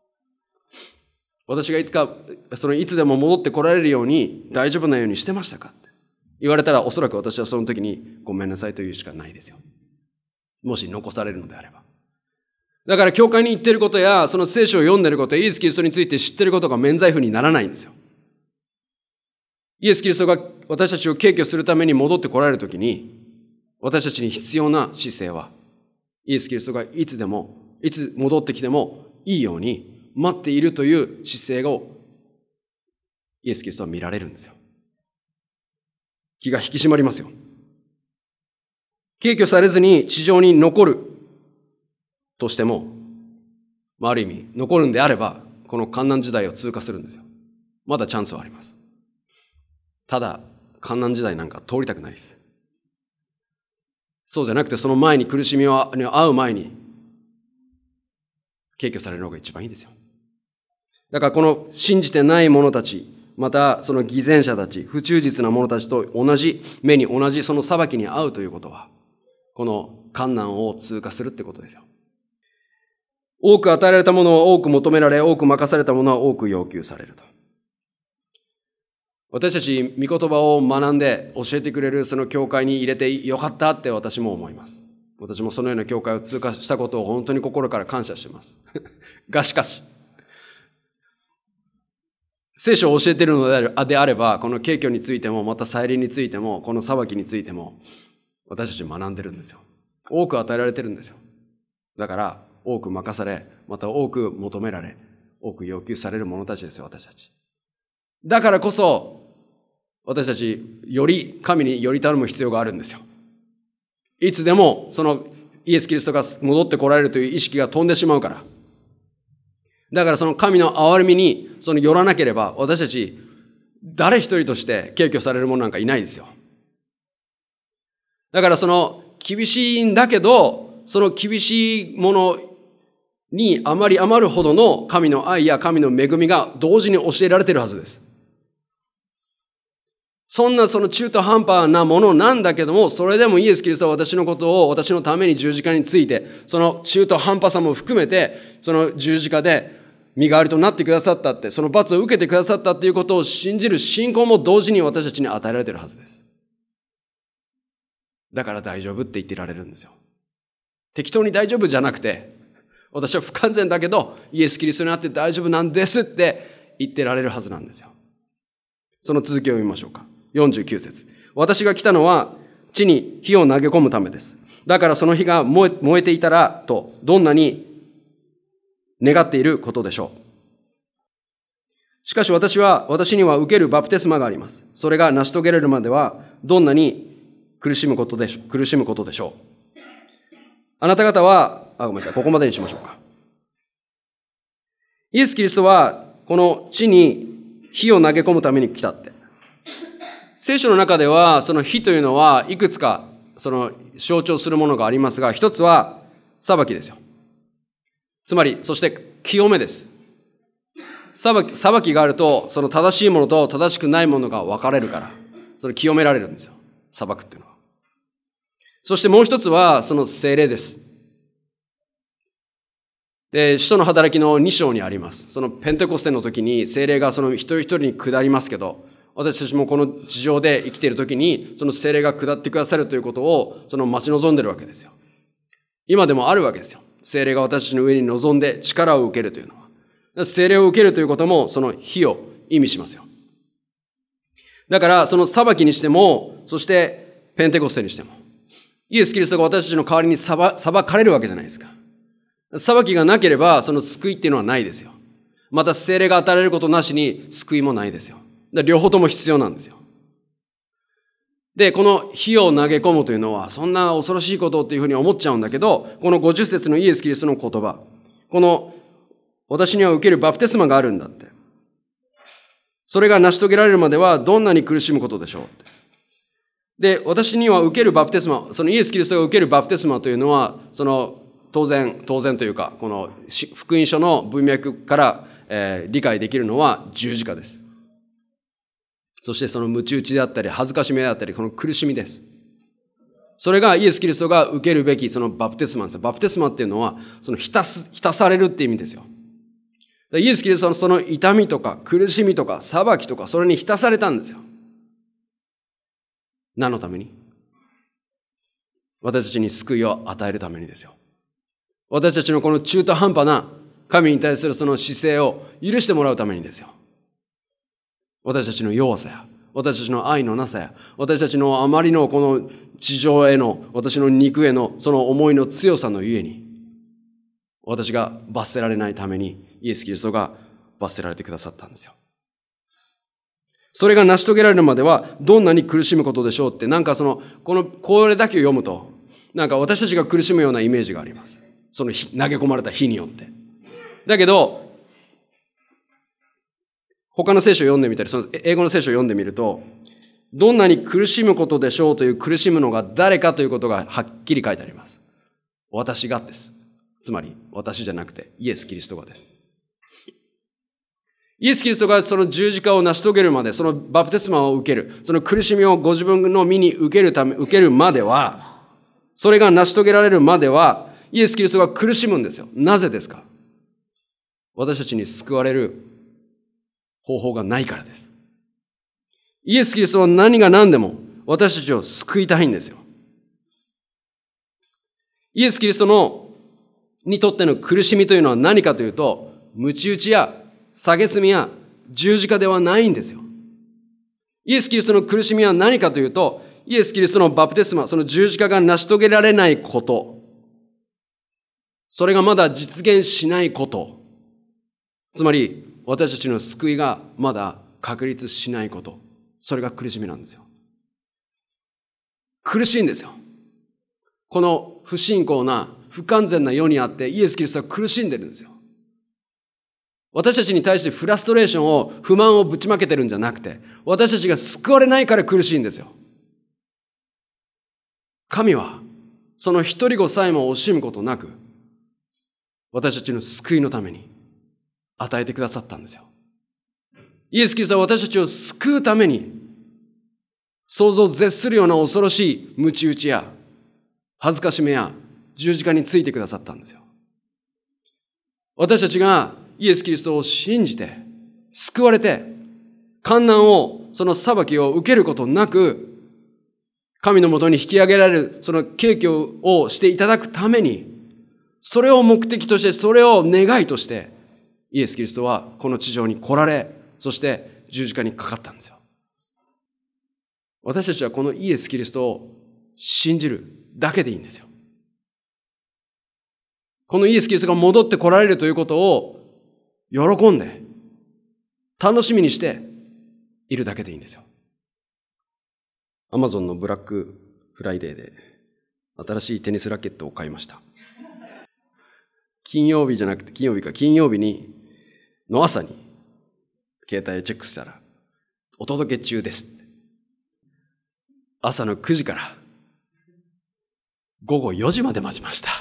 私がいつか、そのいつでも戻ってこられるように大丈夫なようにしてましたかって言われたら、おそらく私はその時にごめんなさいというしかないですよ。もし残されるのであれば。だから教会に行っていることや、その聖書を読んでいることや、イエス・キリストについて知っていることが免罪符にならないんですよ。イエス・キリストが私たちを軽挙するために戻ってこられるときに、私たちに必要な姿勢は、イエス・キリストがいつでも、いつ戻ってきてもいいように待っているという姿勢を、イエス・キリストは見られるんですよ。気が引き締まりますよ。軽挙されずに地上に残るとしても、まあ、ある意味、残るんであれば、この患難時代を通過するんですよ。まだチャンスはあります。ただ、患難時代なんか通りたくないです。そうじゃなくて、その前に苦しみに遭う前に、軽挙されるのが一番いいですよ。だからこの信じてない者たち、またその偽善者たち、不忠実な者たちと同じ目に同じその裁きに遭うということは、この患難を通過するってことですよ。多く与えられたものは多く求められ、多く任されたものは多く要求されると。 私たち御言葉を学んで教えてくれるその教会に入れてよかったって私も思います。私もそのような教会を通過したことを本当に心から感謝しています。がしかし、聖書を教えているのであれば、この敬虚についても、また再臨についても、この裁きについても、私たち学んでるんですよ。多く与えられてるんですよ。だから、多く任され、また多く求められ、多く要求される者たちですよ、私たち。だからこそ、私たち、より神により頼む必要があるんですよ。いつでも、そのイエス・キリストが戻ってこられるという意識が飛んでしまうから。だからその神の憐れみにその寄らなければ、私たち誰一人として敬虚される者なんかいないですよ。だからその厳しいんだけど、その厳しいものにあまり余るほどの神の愛や神の恵みが同時に教えられているはずです。そんなその中途半端なものなんだけども、それでもイエス・キリストは私のことを私のために十字架について、その中途半端さも含めて、その十字架で身代わりとなってくださったって、その罰を受けてくださったっていうことを信じる信仰も同時に私たちに与えられているはずです。だから大丈夫って言ってられるんですよ。適当に大丈夫じゃなくて、私は不完全だけど、イエス・キリストにあって大丈夫なんですって言ってられるはずなんですよ。その続きを読みましょうか。よんじゅうきゅう節。私が来たのは地に火を投げ込むためです。だからその火が燃え、燃えていたらと、どんなに願っていることでしょう。しかし私は、私には受けるバプテスマがあります。それが成し遂げられるまでは、どんなに苦しむことでしょう。苦しむことでしょう。あなた方は、あ、ごめんなさい、ここまでにしましょうか。イエス・キリストは、この地に火を投げ込むために来たって。聖書の中では、その火というのはいくつか、その象徴するものがありますが、一つは裁きですよ。つまり、そして清めです。裁き、裁きがあると、その正しいものと正しくないものが分かれるから、それ清められるんですよ。裁くっていうのは。そしてもう一つは、その聖霊です。で、使徒の働きのに章にあります。そのペンテコステの時に聖霊がその一人一人に下りますけど、私たちもこの地上で生きている時に、その聖霊が下ってくださるということを、その待ち望んでいるわけですよ。今でもあるわけですよ。聖霊が私たちの上に臨んで力を受けるというのは。聖霊を受けるということも、その火を意味しますよ。だから、その裁きにしても、そしてペンテコステにしても、イエス・キリストが私たちの代わりに裁かれるわけじゃないですか。裁きがなければ、その救いっていうのはないですよ。また聖霊が与えられることなしに救いもないですよ。両方とも必要なんですよ。で、この火を投げ込むというのは、そんな恐ろしいことっていうふうに思っちゃうんだけど、このごじゅっ節のイエス・キリストの言葉、この私には受けるバプテスマがあるんだって。それが成し遂げられるまではどんなに苦しむことでしょうって。で、私には受けるバプテスマ、そのイエス・キリストが受けるバプテスマというのは、その当然、当然というか、この福音書の文脈から、えー、理解できるのは十字架です。そしてその鞭打ちであったり、恥ずかしめであったり、この苦しみです。それがイエス・キリストが受けるべきそのバプテスマです。バプテスマっていうのは、その浸す、浸されるっていう意味ですよ。イエス・キリストのその痛みとか苦しみとか裁きとか、それに浸されたんですよ。何のために？私たちに救いを与えるためにですよ。私たちのこの中途半端な神に対するその姿勢を許してもらうためにですよ。私たちの弱さや、私たちの愛のなさや、私たちのあまりのこの地上への、私の肉へのその思いの強さのゆえに、私が罰せられないために、イエス・キリストが罰せられてくださったんですよ。それが成し遂げられるまでは、どんなに苦しむことでしょうって、なんかその、この、これだけを読むと、なんか私たちが苦しむようなイメージがあります。その投げ込まれた火によって。だけど、他の聖書を読んでみたり、その英語の聖書を読んでみると、どんなに苦しむことでしょうという苦しむのが誰かということがはっきり書いてあります。私がです。つまり、私じゃなくて、イエス・キリストがです。イエス・キリストがその十字架を成し遂げるまで、そのバプテスマを受ける、その苦しみをご自分の身に受けるため、受けるまでは、それが成し遂げられるまでは、イエス・キリストが苦しむんですよ。なぜですか？私たちに救われる方法がないからです。 イエス・キリストは何が何でも私たちを救いたいんですよ。イエス・キリストのにとっての苦しみというのは何かというと、鞭打ちや蔑みや十字架ではないんですよ。イエス・キリストの苦しみは何かというと、イエス・キリストのバプテスマ、その十字架が成し遂げられないこと、それがまだ実現しないこと、つまり私たちの救いがまだ確立しないこと、それが苦しみなんですよ。苦しいんですよ。この不信仰な不完全な世にあってイエス・キリストは苦しんでるんですよ。私たちに対してフラストレーションを、不満をぶちまけてるんじゃなくて、私たちが救われないから苦しいんですよ。神はその一人子さえも惜しむことなく、私たちの救いのために与えてくださったんですよ。イエス・キリストは私たちを救うために、想像を絶するような恐ろしい鞭打ちや恥ずかしめや十字架についてくださったんですよ。私たちがイエス・キリストを信じて救われて、患難を、その裁きを受けることなく、神のもとに引き上げられるその景況をしていただくために、それを目的として、それを願いとしてイエス・キリストはこの地上に来られ、そして十字架にかかったんですよ。私たちはこのイエス・キリストを信じるだけでいいんですよ。このイエス・キリストが戻って来られるということを喜んで楽しみにしているだけでいいんですよ。アマゾンのブラックフライデーで新しいテニスラケットを買いました。金曜日じゃなくて金曜日か金曜日にの朝に携帯をチェックしたら、お届け中です。朝のくじから午後よじまで待ちました。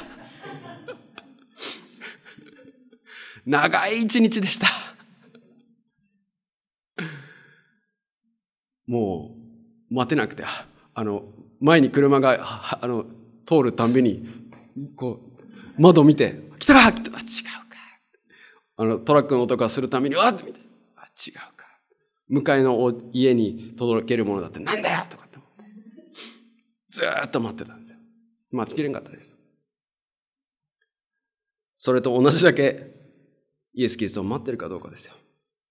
長い一日でした。もう待てなくて、あの前に車があの通るたんびにこう窓を見て、来たか来たか、違うか、あのトラックの音がするためにわっと見て、あ、違うか、向かいの家に届けるものだって、なんだよとかってずーっと待ってたんですよ。待ちきれんかったです。それと同じだけイエス・キリストを待ってるかどうかですよ。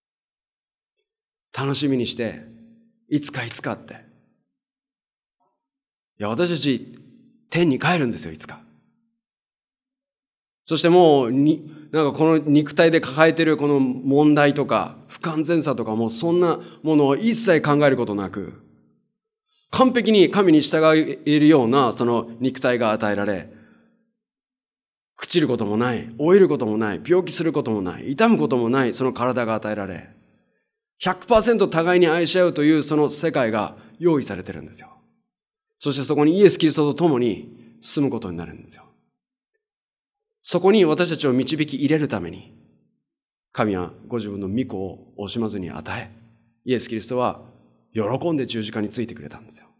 楽しみにして、いつかいつかって。いや、私たち天に帰るんですよ、いつか。そしてもうになんかこの肉体で抱えているこの問題とか不完全さとか、もうそんなものを一切考えることなく、完璧に神に従えるようなその肉体が与えられ、朽ちることもない、老いることもない、病気することもない、痛むこともないその体が与えられ、ひゃくパーセント 互いに愛し合うというその世界が用意されてるんですよ。そしてそこにイエス・キリストと共に住むことになるんですよ。そこに私たちを導き入れるために、神はご自分の御子を惜しまずに与え、イエス・キリストは喜んで十字架についてくれたんですよ。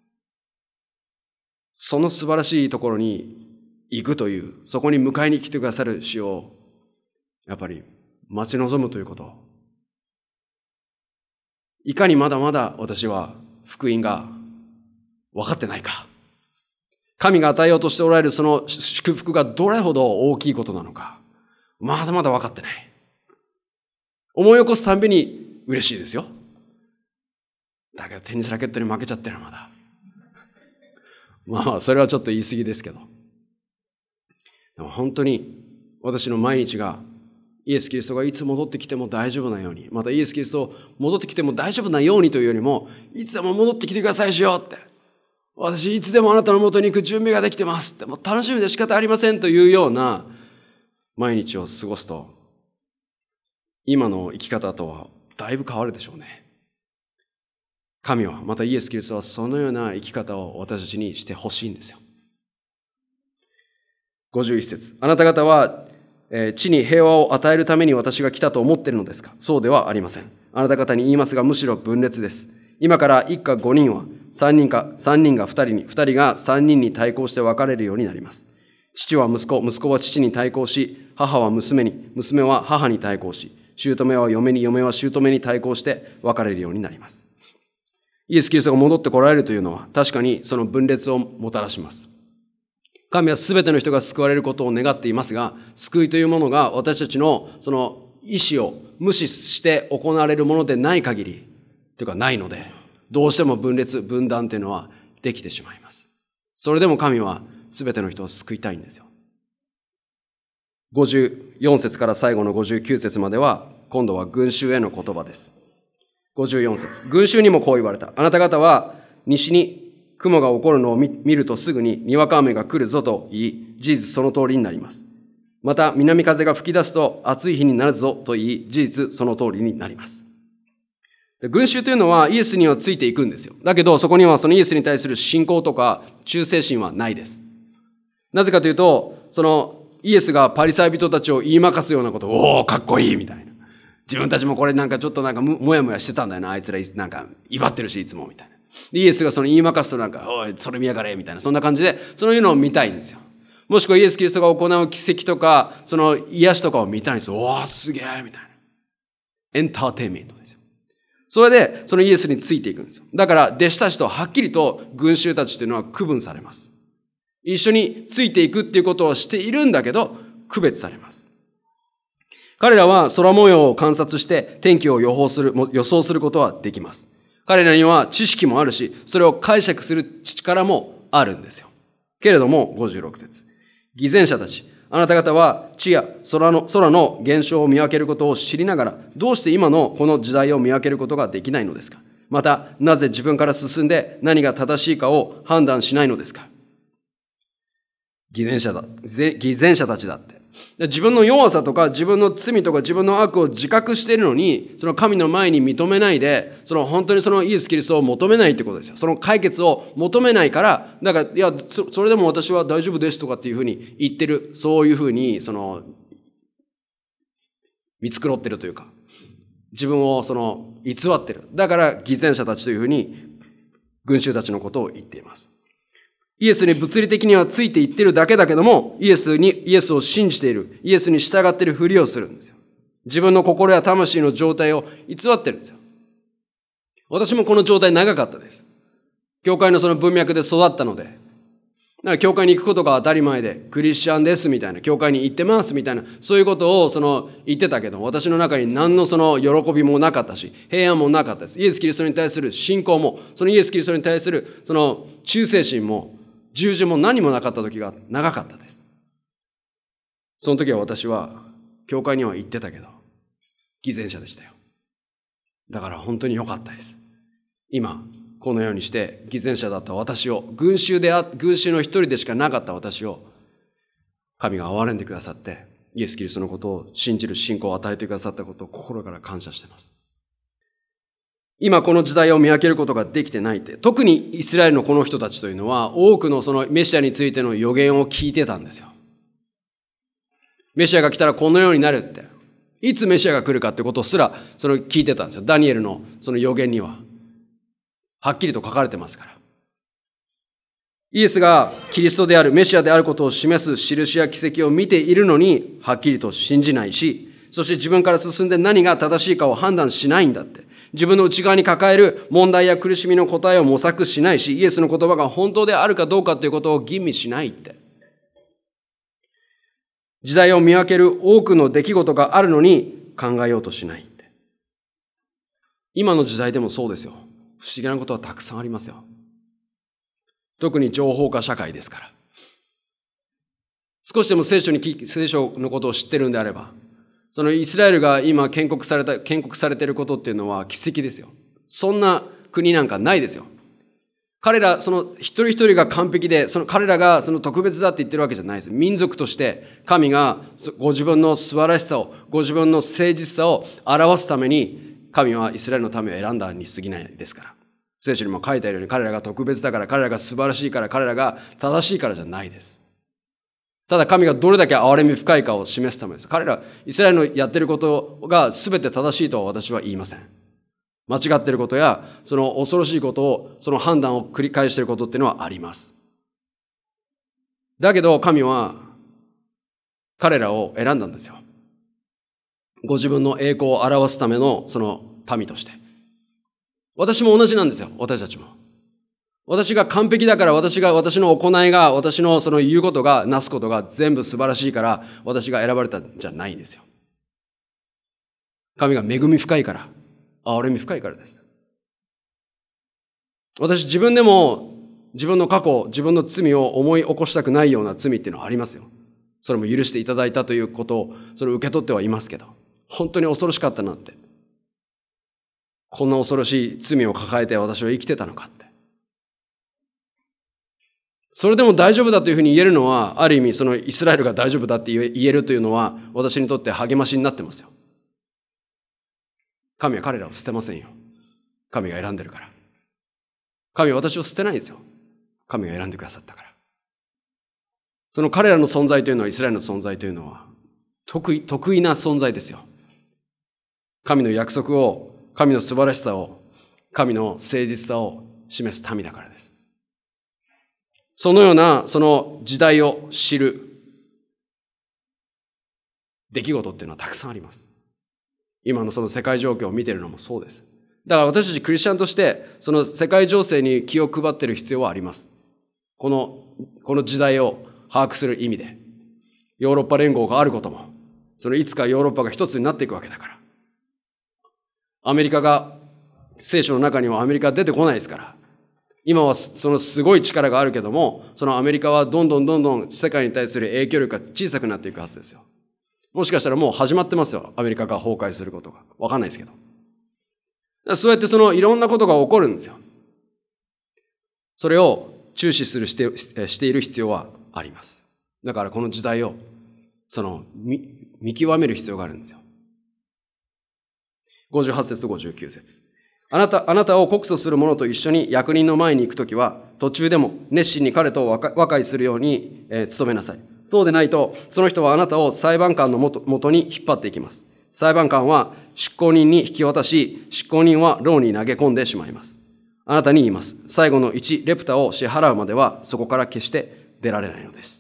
その素晴らしいところに行くという、そこに迎えに来てくださる主をやっぱり待ち望むということ、いかにまだまだ私は福音が分かってないか、神が与えようとしておられるその祝福がどれほど大きいことなのか、まだまだ分かってない。思い起こすたんびに嬉しいですよ。だけどテニスラケットに負けちゃってるのまだ。まあそれはちょっと言い過ぎですけど、でも本当に私の毎日がイエス・キリストがいつ戻ってきても大丈夫なように、またイエス・キリスト戻ってきても大丈夫なようにというよりも、いつでも戻ってきてくださいしようって、私いつでもあなたの元に行く準備ができてますって、もう楽しみで仕方ありませんというような毎日を過ごすと、今の生き方とはだいぶ変わるでしょうね。神は、またイエス・キリストはそのような生き方を私たちにしてほしいんですよ。ごじゅういち節、あなた方は、えー、地に平和を与えるために私が来たと思っているのですか。そうではありません。あなた方に言いますが、むしろ分裂です。今から一家五人は三人か三人が二人に、二人が三人に対抗して分かれるようになります。父は息子、息子は父に対抗し、母は娘に、娘は母に対抗し、姑は嫁に、嫁は姑に対抗して分かれるようになります。 イエス・キリストが戻ってこられるというのは、確かにその分裂をもたらします。神はすべての人が救われることを願っていますが、救いというものが私たちのその意思を無視して行われるものでない限り、というかないので、どうしても分裂、分断というのはできてしまいます。それでも神はすべての人を救いたいんですよ。ごじゅうよん節から最後のごじゅうきゅう節までは、今度は群衆への言葉です。ごじゅうよん節。群衆にもこう言われた。あなた方は西に雲が起こるのを見るとすぐににわか雨が来るぞと言い、事実その通りになります。また南風が吹き出すと暑い日になるぞと言い、事実その通りになります。で、群衆というのはイエスにはついていくんですよ。だけどそこにはそのイエスに対する信仰とか忠誠心はないです。なぜかというと、そのイエスがパリサイ人たちを言いまかすようなことを、おーかっこいいみたいな。自分たちもこれなんかちょっとなんかもやもやしてたんだよな。あいつらなんか威張ってるしいつもみたいな。でイエスがその言いまかすとなんか、おいそれ見やがれみたいな。そんな感じで、そういうのを見たいんですよ。もしくはイエス・キリストが行う奇跡とか、その癒しとかを見たいんですよ。おーすげえみたいな。エンターテインメントですよ。それでそのイエスについていくんですよ。だから弟子たちとはっきりと群衆たちというのは区分されます。一緒についていくっていうことをしているんだけど、区別されます。彼らは空模様を観察して天気を予報する、予想することはできます。彼らには知識もあるし、それを解釈する力もあるんですよ。けれども、ごじゅうろく節。偽善者たち、あなた方は地や空の、空の現象を見分けることを知りながら、どうして今のこの時代を見分けることができないのですか？また、なぜ自分から進んで何が正しいかを判断しないのですか？偽善者だ、偽善者たちだって。自分の弱さとか自分の罪とか自分の悪を自覚しているのに、その神の前に認めないで、その本当にそのイエス・キリストを求めないってことですよ。その解決を求めないから、だから、いや、それでも私は大丈夫ですとかっていうふうに言ってる、そういうふうに、その、見繕ってるというか、自分をその、偽ってる。だから、偽善者たちというふうに、群衆たちのことを言っています。イエスに物理的にはついていってるだけだけども、イエスに、イエスを信じている、イエスに従っているふりをするんですよ。自分の心や魂の状態を偽ってるんですよ。私もこの状態長かったです。教会のその文脈で育ったので、だから教会に行くことが当たり前で、クリスチャンですみたいな、教会に行ってますみたいな、そういうことをその言ってたけど、私の中に何のその喜びもなかったし、平安もなかったです。イエス・キリストに対する信仰も、そのイエス・キリストに対するその忠誠心も、従順も何もなかった時が長かったです。その時は私は教会には行ってたけど偽善者でしたよ。だから本当に良かったです。今このようにして偽善者だった私を、群衆であ群衆の一人でしかなかった私を神が憐れんでくださって、イエス・キリストのことを信じる信仰を与えてくださったことを心から感謝しています。今この時代を見分けることができてないって。特にイスラエルのこの人たちというのは多くのそのメシアについての予言を聞いてたんですよ。メシアが来たらこのようになるって。いつメシアが来るかってことすらその聞いてたんですよ。ダニエルのその予言にははっきりと書かれてますから。イエスがキリストであるメシアであることを示す印や奇跡を見ているのにはっきりと信じないし、そして自分から進んで何が正しいかを判断しないんだって。自分の内側に抱える問題や苦しみの答えを模索しないし、イエスの言葉が本当であるかどうかということを吟味しないって。時代を見分ける多くの出来事があるのに考えようとしないって。今の時代でもそうですよ。不思議なことはたくさんありますよ。特に情報化社会ですから。少しでも聖書に、聖書のことを知ってるんであれば、そのイスラエルが今建国された、建国されていることっていうのは奇跡ですよ。そんな国なんかないですよ。彼ら、その一人一人が完璧で、その彼らがその特別だって言ってるわけじゃないです。民族として神がご自分の素晴らしさを、ご自分の誠実さを表すために、神はイスラエルの民を選んだに過ぎないですから。聖書にも書いてあるように、彼らが特別だから、彼らが素晴らしいから、彼らが正しいからじゃないです。ただ神がどれだけ憐れみ深いかを示すためです。彼ら、イスラエルのやっていることが全て正しいとは私は言いません。間違っていることや、その恐ろしいことを、その判断を繰り返していることっていうのはあります。だけど神は彼らを選んだんですよ。ご自分の栄光を表すためのその民として。 私も同じなんですよ、私たちも。私が完璧だから、私が、私の行いが、私のその言うことが、なすことが全部素晴らしいから、私が選ばれたんじゃないんですよ。神が恵み深いから、憐れみ深いからです。私自分でも、自分の過去、自分の罪を思い起こしたくないような罪っていうのはありますよ。それも許していただいたということを、それを受け取ってはいますけど、本当に恐ろしかったなって。こんな恐ろしい罪を抱えて私は生きてたのかって。それでも大丈夫だというふうに言えるのは、ある意味そのイスラエルが大丈夫だって言えるというのは、私にとって励ましになってますよ。神は彼らを捨てませんよ。神が選んでるから。神は私を捨てないんですよ。神が選んでくださったから。その彼らの存在というのは、イスラエルの存在というのは、得意、得意な存在ですよ。神の約束を、神の素晴らしさを、神の誠実さを示す民だからです。そのような、その時代を知る出来事っていうのはたくさんあります。今のその世界状況を見ているのもそうです。だから私たちクリスチャンとして、その世界情勢に気を配っている必要はあります。この、この時代を把握する意味で。ヨーロッパ連合があることも、そのいつかヨーロッパが一つになっていくわけだから。アメリカが、聖書の中にはアメリカ出てこないですから。今はそのすごい力があるけども、そのアメリカはどんどんどんどん世界に対する影響力が小さくなっていくはずですよ。もしかしたらもう始まってますよ。アメリカが崩壊することが。わかんないですけど。そうやってそのいろんなことが起こるんですよ。それを注視するして、している必要はあります。だからこの時代を、その見、見極める必要があるんですよ。ごじゅうはち節とごじゅうきゅう節。あなた、あなたを告訴する者と一緒に役人の前に行くときは、途中でも熱心に彼と和解するように、えー、努めなさい。そうでないと、その人はあなたを裁判官のもと、もとに引っ張っていきます。裁判官は執行人に引き渡し、執行人は牢に投げ込んでしまいます。あなたに言います。最後のいちレプタを支払うまでは、そこから決して出られないのです。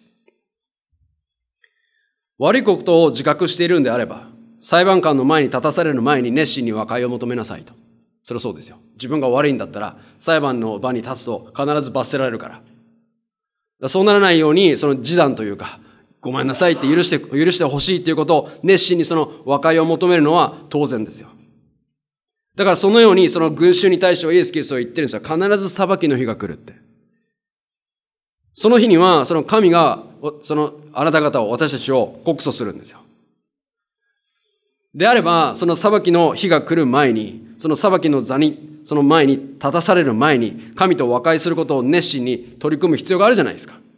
悪いことを自覚しているんであれば、裁判官の前に立たされる前に熱心に和解を求めなさいと。それはそうですよ。自分が悪いんだったら、裁判の場に立つと必ず罰せられるから。だからそうならないように、その示談というか、ごめんなさいって許して、許してほしいということを熱心にその和解を求めるのは当然ですよ。だからそのようにその群衆に対してはイエス・キリストは言ってるんですよ。必ず裁きの日が来るって。その日には、その神が、そのあなた方を、私たちを告訴するんですよ。であれば、その裁きの日が来る前に、その裁きの座に、その前に立たされる前に、神と和解することを熱心に取り組む必要があるじゃないですか。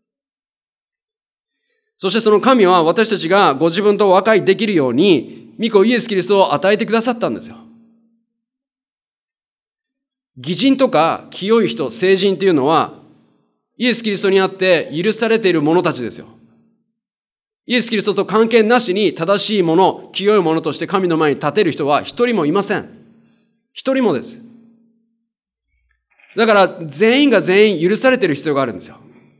そしてその神は私たちがご自分と和解できるように、御子イエス・キリストを与えてくださったんですよ。義人とか清い人、聖人というのは、イエス・キリストにあって許されている者たちですよ。イエス・キリストと関係なしに正しいもの、清いものとして神の前に立てる人は一人もいません。一人もです。だから全員が全員許されている必要があるんですよ。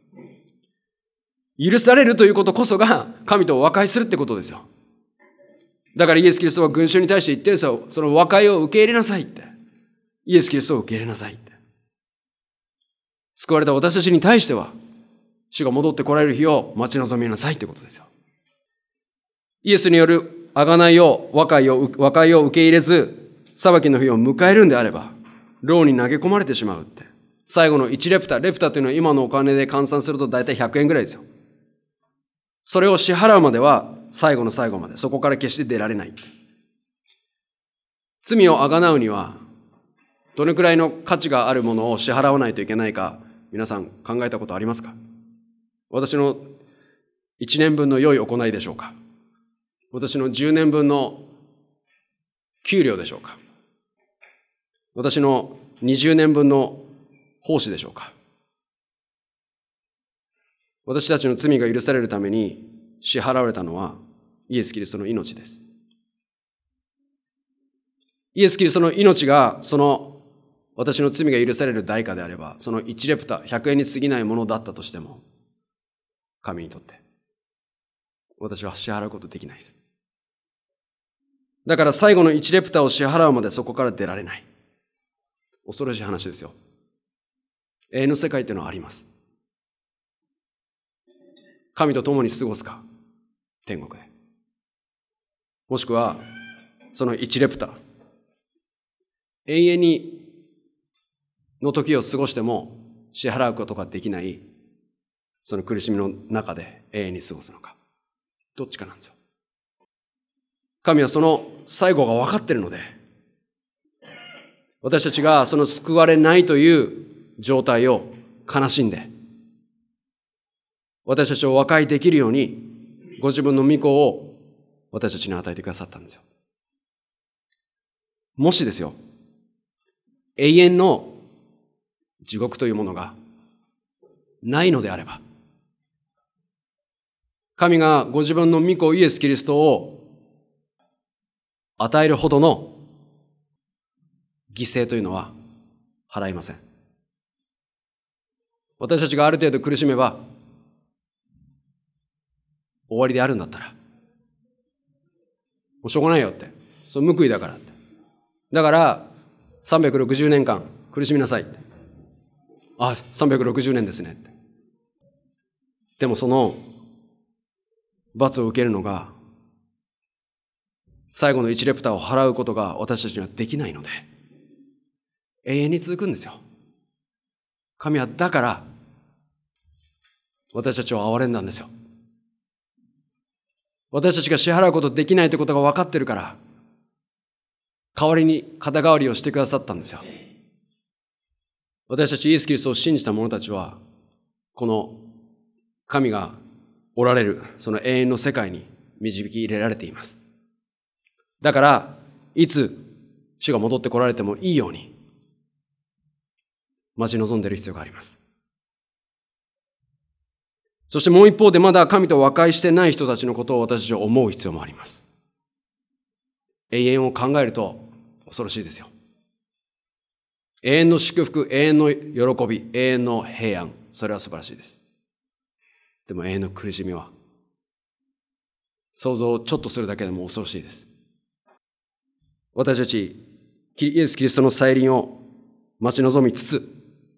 許されるということこそが神と和解するってことですよ。だからイエス・キリストは群衆に対して言ってるんですよ。その和解を受け入れなさいって。イエス・キリストを受け入れなさいって。救われた私たちに対しては、主が戻って来られる日を待ち望みなさいってことですよ。イエスによる贖いを、和解を、和解を受け入れず、裁きの日を迎えるんであれば、牢に投げ込まれてしまうって。最後のいちレプタ、レプタというのは今のお金で換算すると大体ひゃくえんぐらいですよ。それを支払うまでは、最後の最後まで、そこから決して出られない。罪をあがなうには、どれくらいの価値があるものを支払わないといけないか、皆さん考えたことありますか？私のいちねんぶんの良い行いでしょうか？私のじゅうねんぶんの給料でしょうか？私のにじゅうねんぶんの奉仕でしょうか？私たちの罪が許されるために支払われたのはイエス・キリストの命です。イエス・キリストの命がその私の罪が許される代価であれば、そのいちレプタ、ひゃくえんに過ぎないものだったとしても、神にとって私は支払うことできないです。だから最後のいちレプタを支払うまでそこから出られない。 恐ろしい話ですよ。永遠の世界っていうのはあります。神と共に過ごすか、天国で。もしくは、その一レプタ、永遠にの時を過ごしても支払うことができない、その苦しみの中で永遠に過ごすのか。どっちかなんですよ。神はその最後が分かっているので、私たちがその救われないという状態を悲しんで、私たちを和解できるように、ご自分の御子を私たちに与えてくださったんですよ。もしですよ、永遠の地獄というものがないのであれば、神がご自分の御子イエス・キリストを与えるほどの犠牲というのは払いません。私たちがある程度苦しめば終わりであるんだったら、もうしょうがないよって、その報いだからって、だからさんびゃくろくじゅうねんかん苦しみなさいって、あ、さんびゃくろくじゅうねんですねって。でもその罰を受けるのが、最後の一レプターを払うことが私たちにはできないので、永遠に続くんですよ。神はだから私たちを憐れんだんですよ。私たちが支払うことできないということが分かってるから、代わりに肩代わりをしてくださったんですよ。私たちイエス・キリストを信じた者たちは、この神がおられるその永遠の世界に導き入れられています。だからいつ主が戻ってこられてもいいように待ち望んでいる必要があります。そしてもう一方で、まだ神と和解してない人たちのことを私たちは思う必要もあります。永遠を考えると恐ろしいですよ。永遠の祝福、永遠の喜び、永遠の平安、それは素晴らしいです。でも永遠の苦しみは想像をちょっとするだけでも恐ろしいです。私たちイエス・キリストの再臨を待ち望みつつ、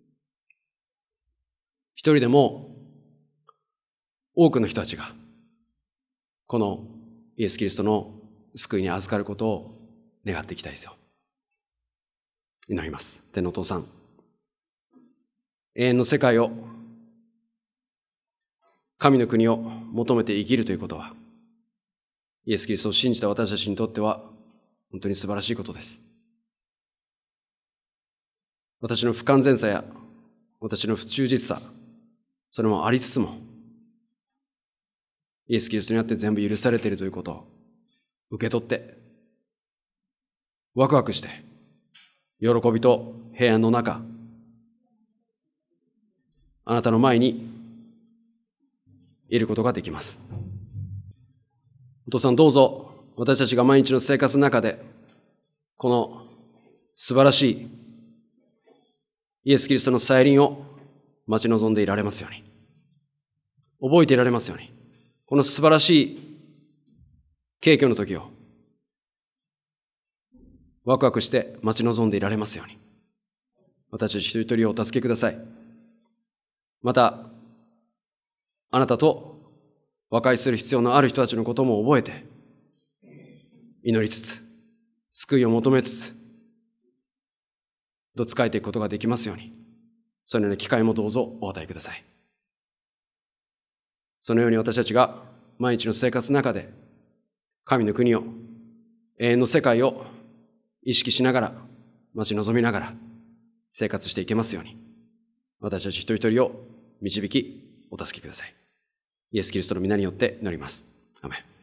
一人でも多くの人たちがこのイエス・キリストの救いに預かることを願っていきたいですよ。祈ります。天のお父さん、永遠の世界を、神の国を求めて生きるということは、イエス・キリストを信じた私たちにとっては本当に素晴らしいことです。私の不完全さや私の不忠実さ、それもありつつも、イエス・キリストにあって全部許されているということを受け取って、ワクワクして、喜びと平安の中、あなたの前にいることができます。お父さん、どうぞ私たちが毎日の生活の中で、この素晴らしいイエス・キリストの再臨を待ち望んでいられますように、覚えていられますように、この素晴らしい景況の時をワクワクして待ち望んでいられますように、私たち一人一人をお助けください。また、あなたと和解する必要のある人たちのことも覚えて、祈りつつ、救いを求めつつ、どつかえていくことができますように、そのような機会もどうぞお与えください。そのように私たちが毎日の生活の中で、神の国を、永遠の世界を意識しながら、待ち望みながら生活していけますように、私たち一人一人を導き、お助けください。イエス・キリストの皆によって祈ります。アメン。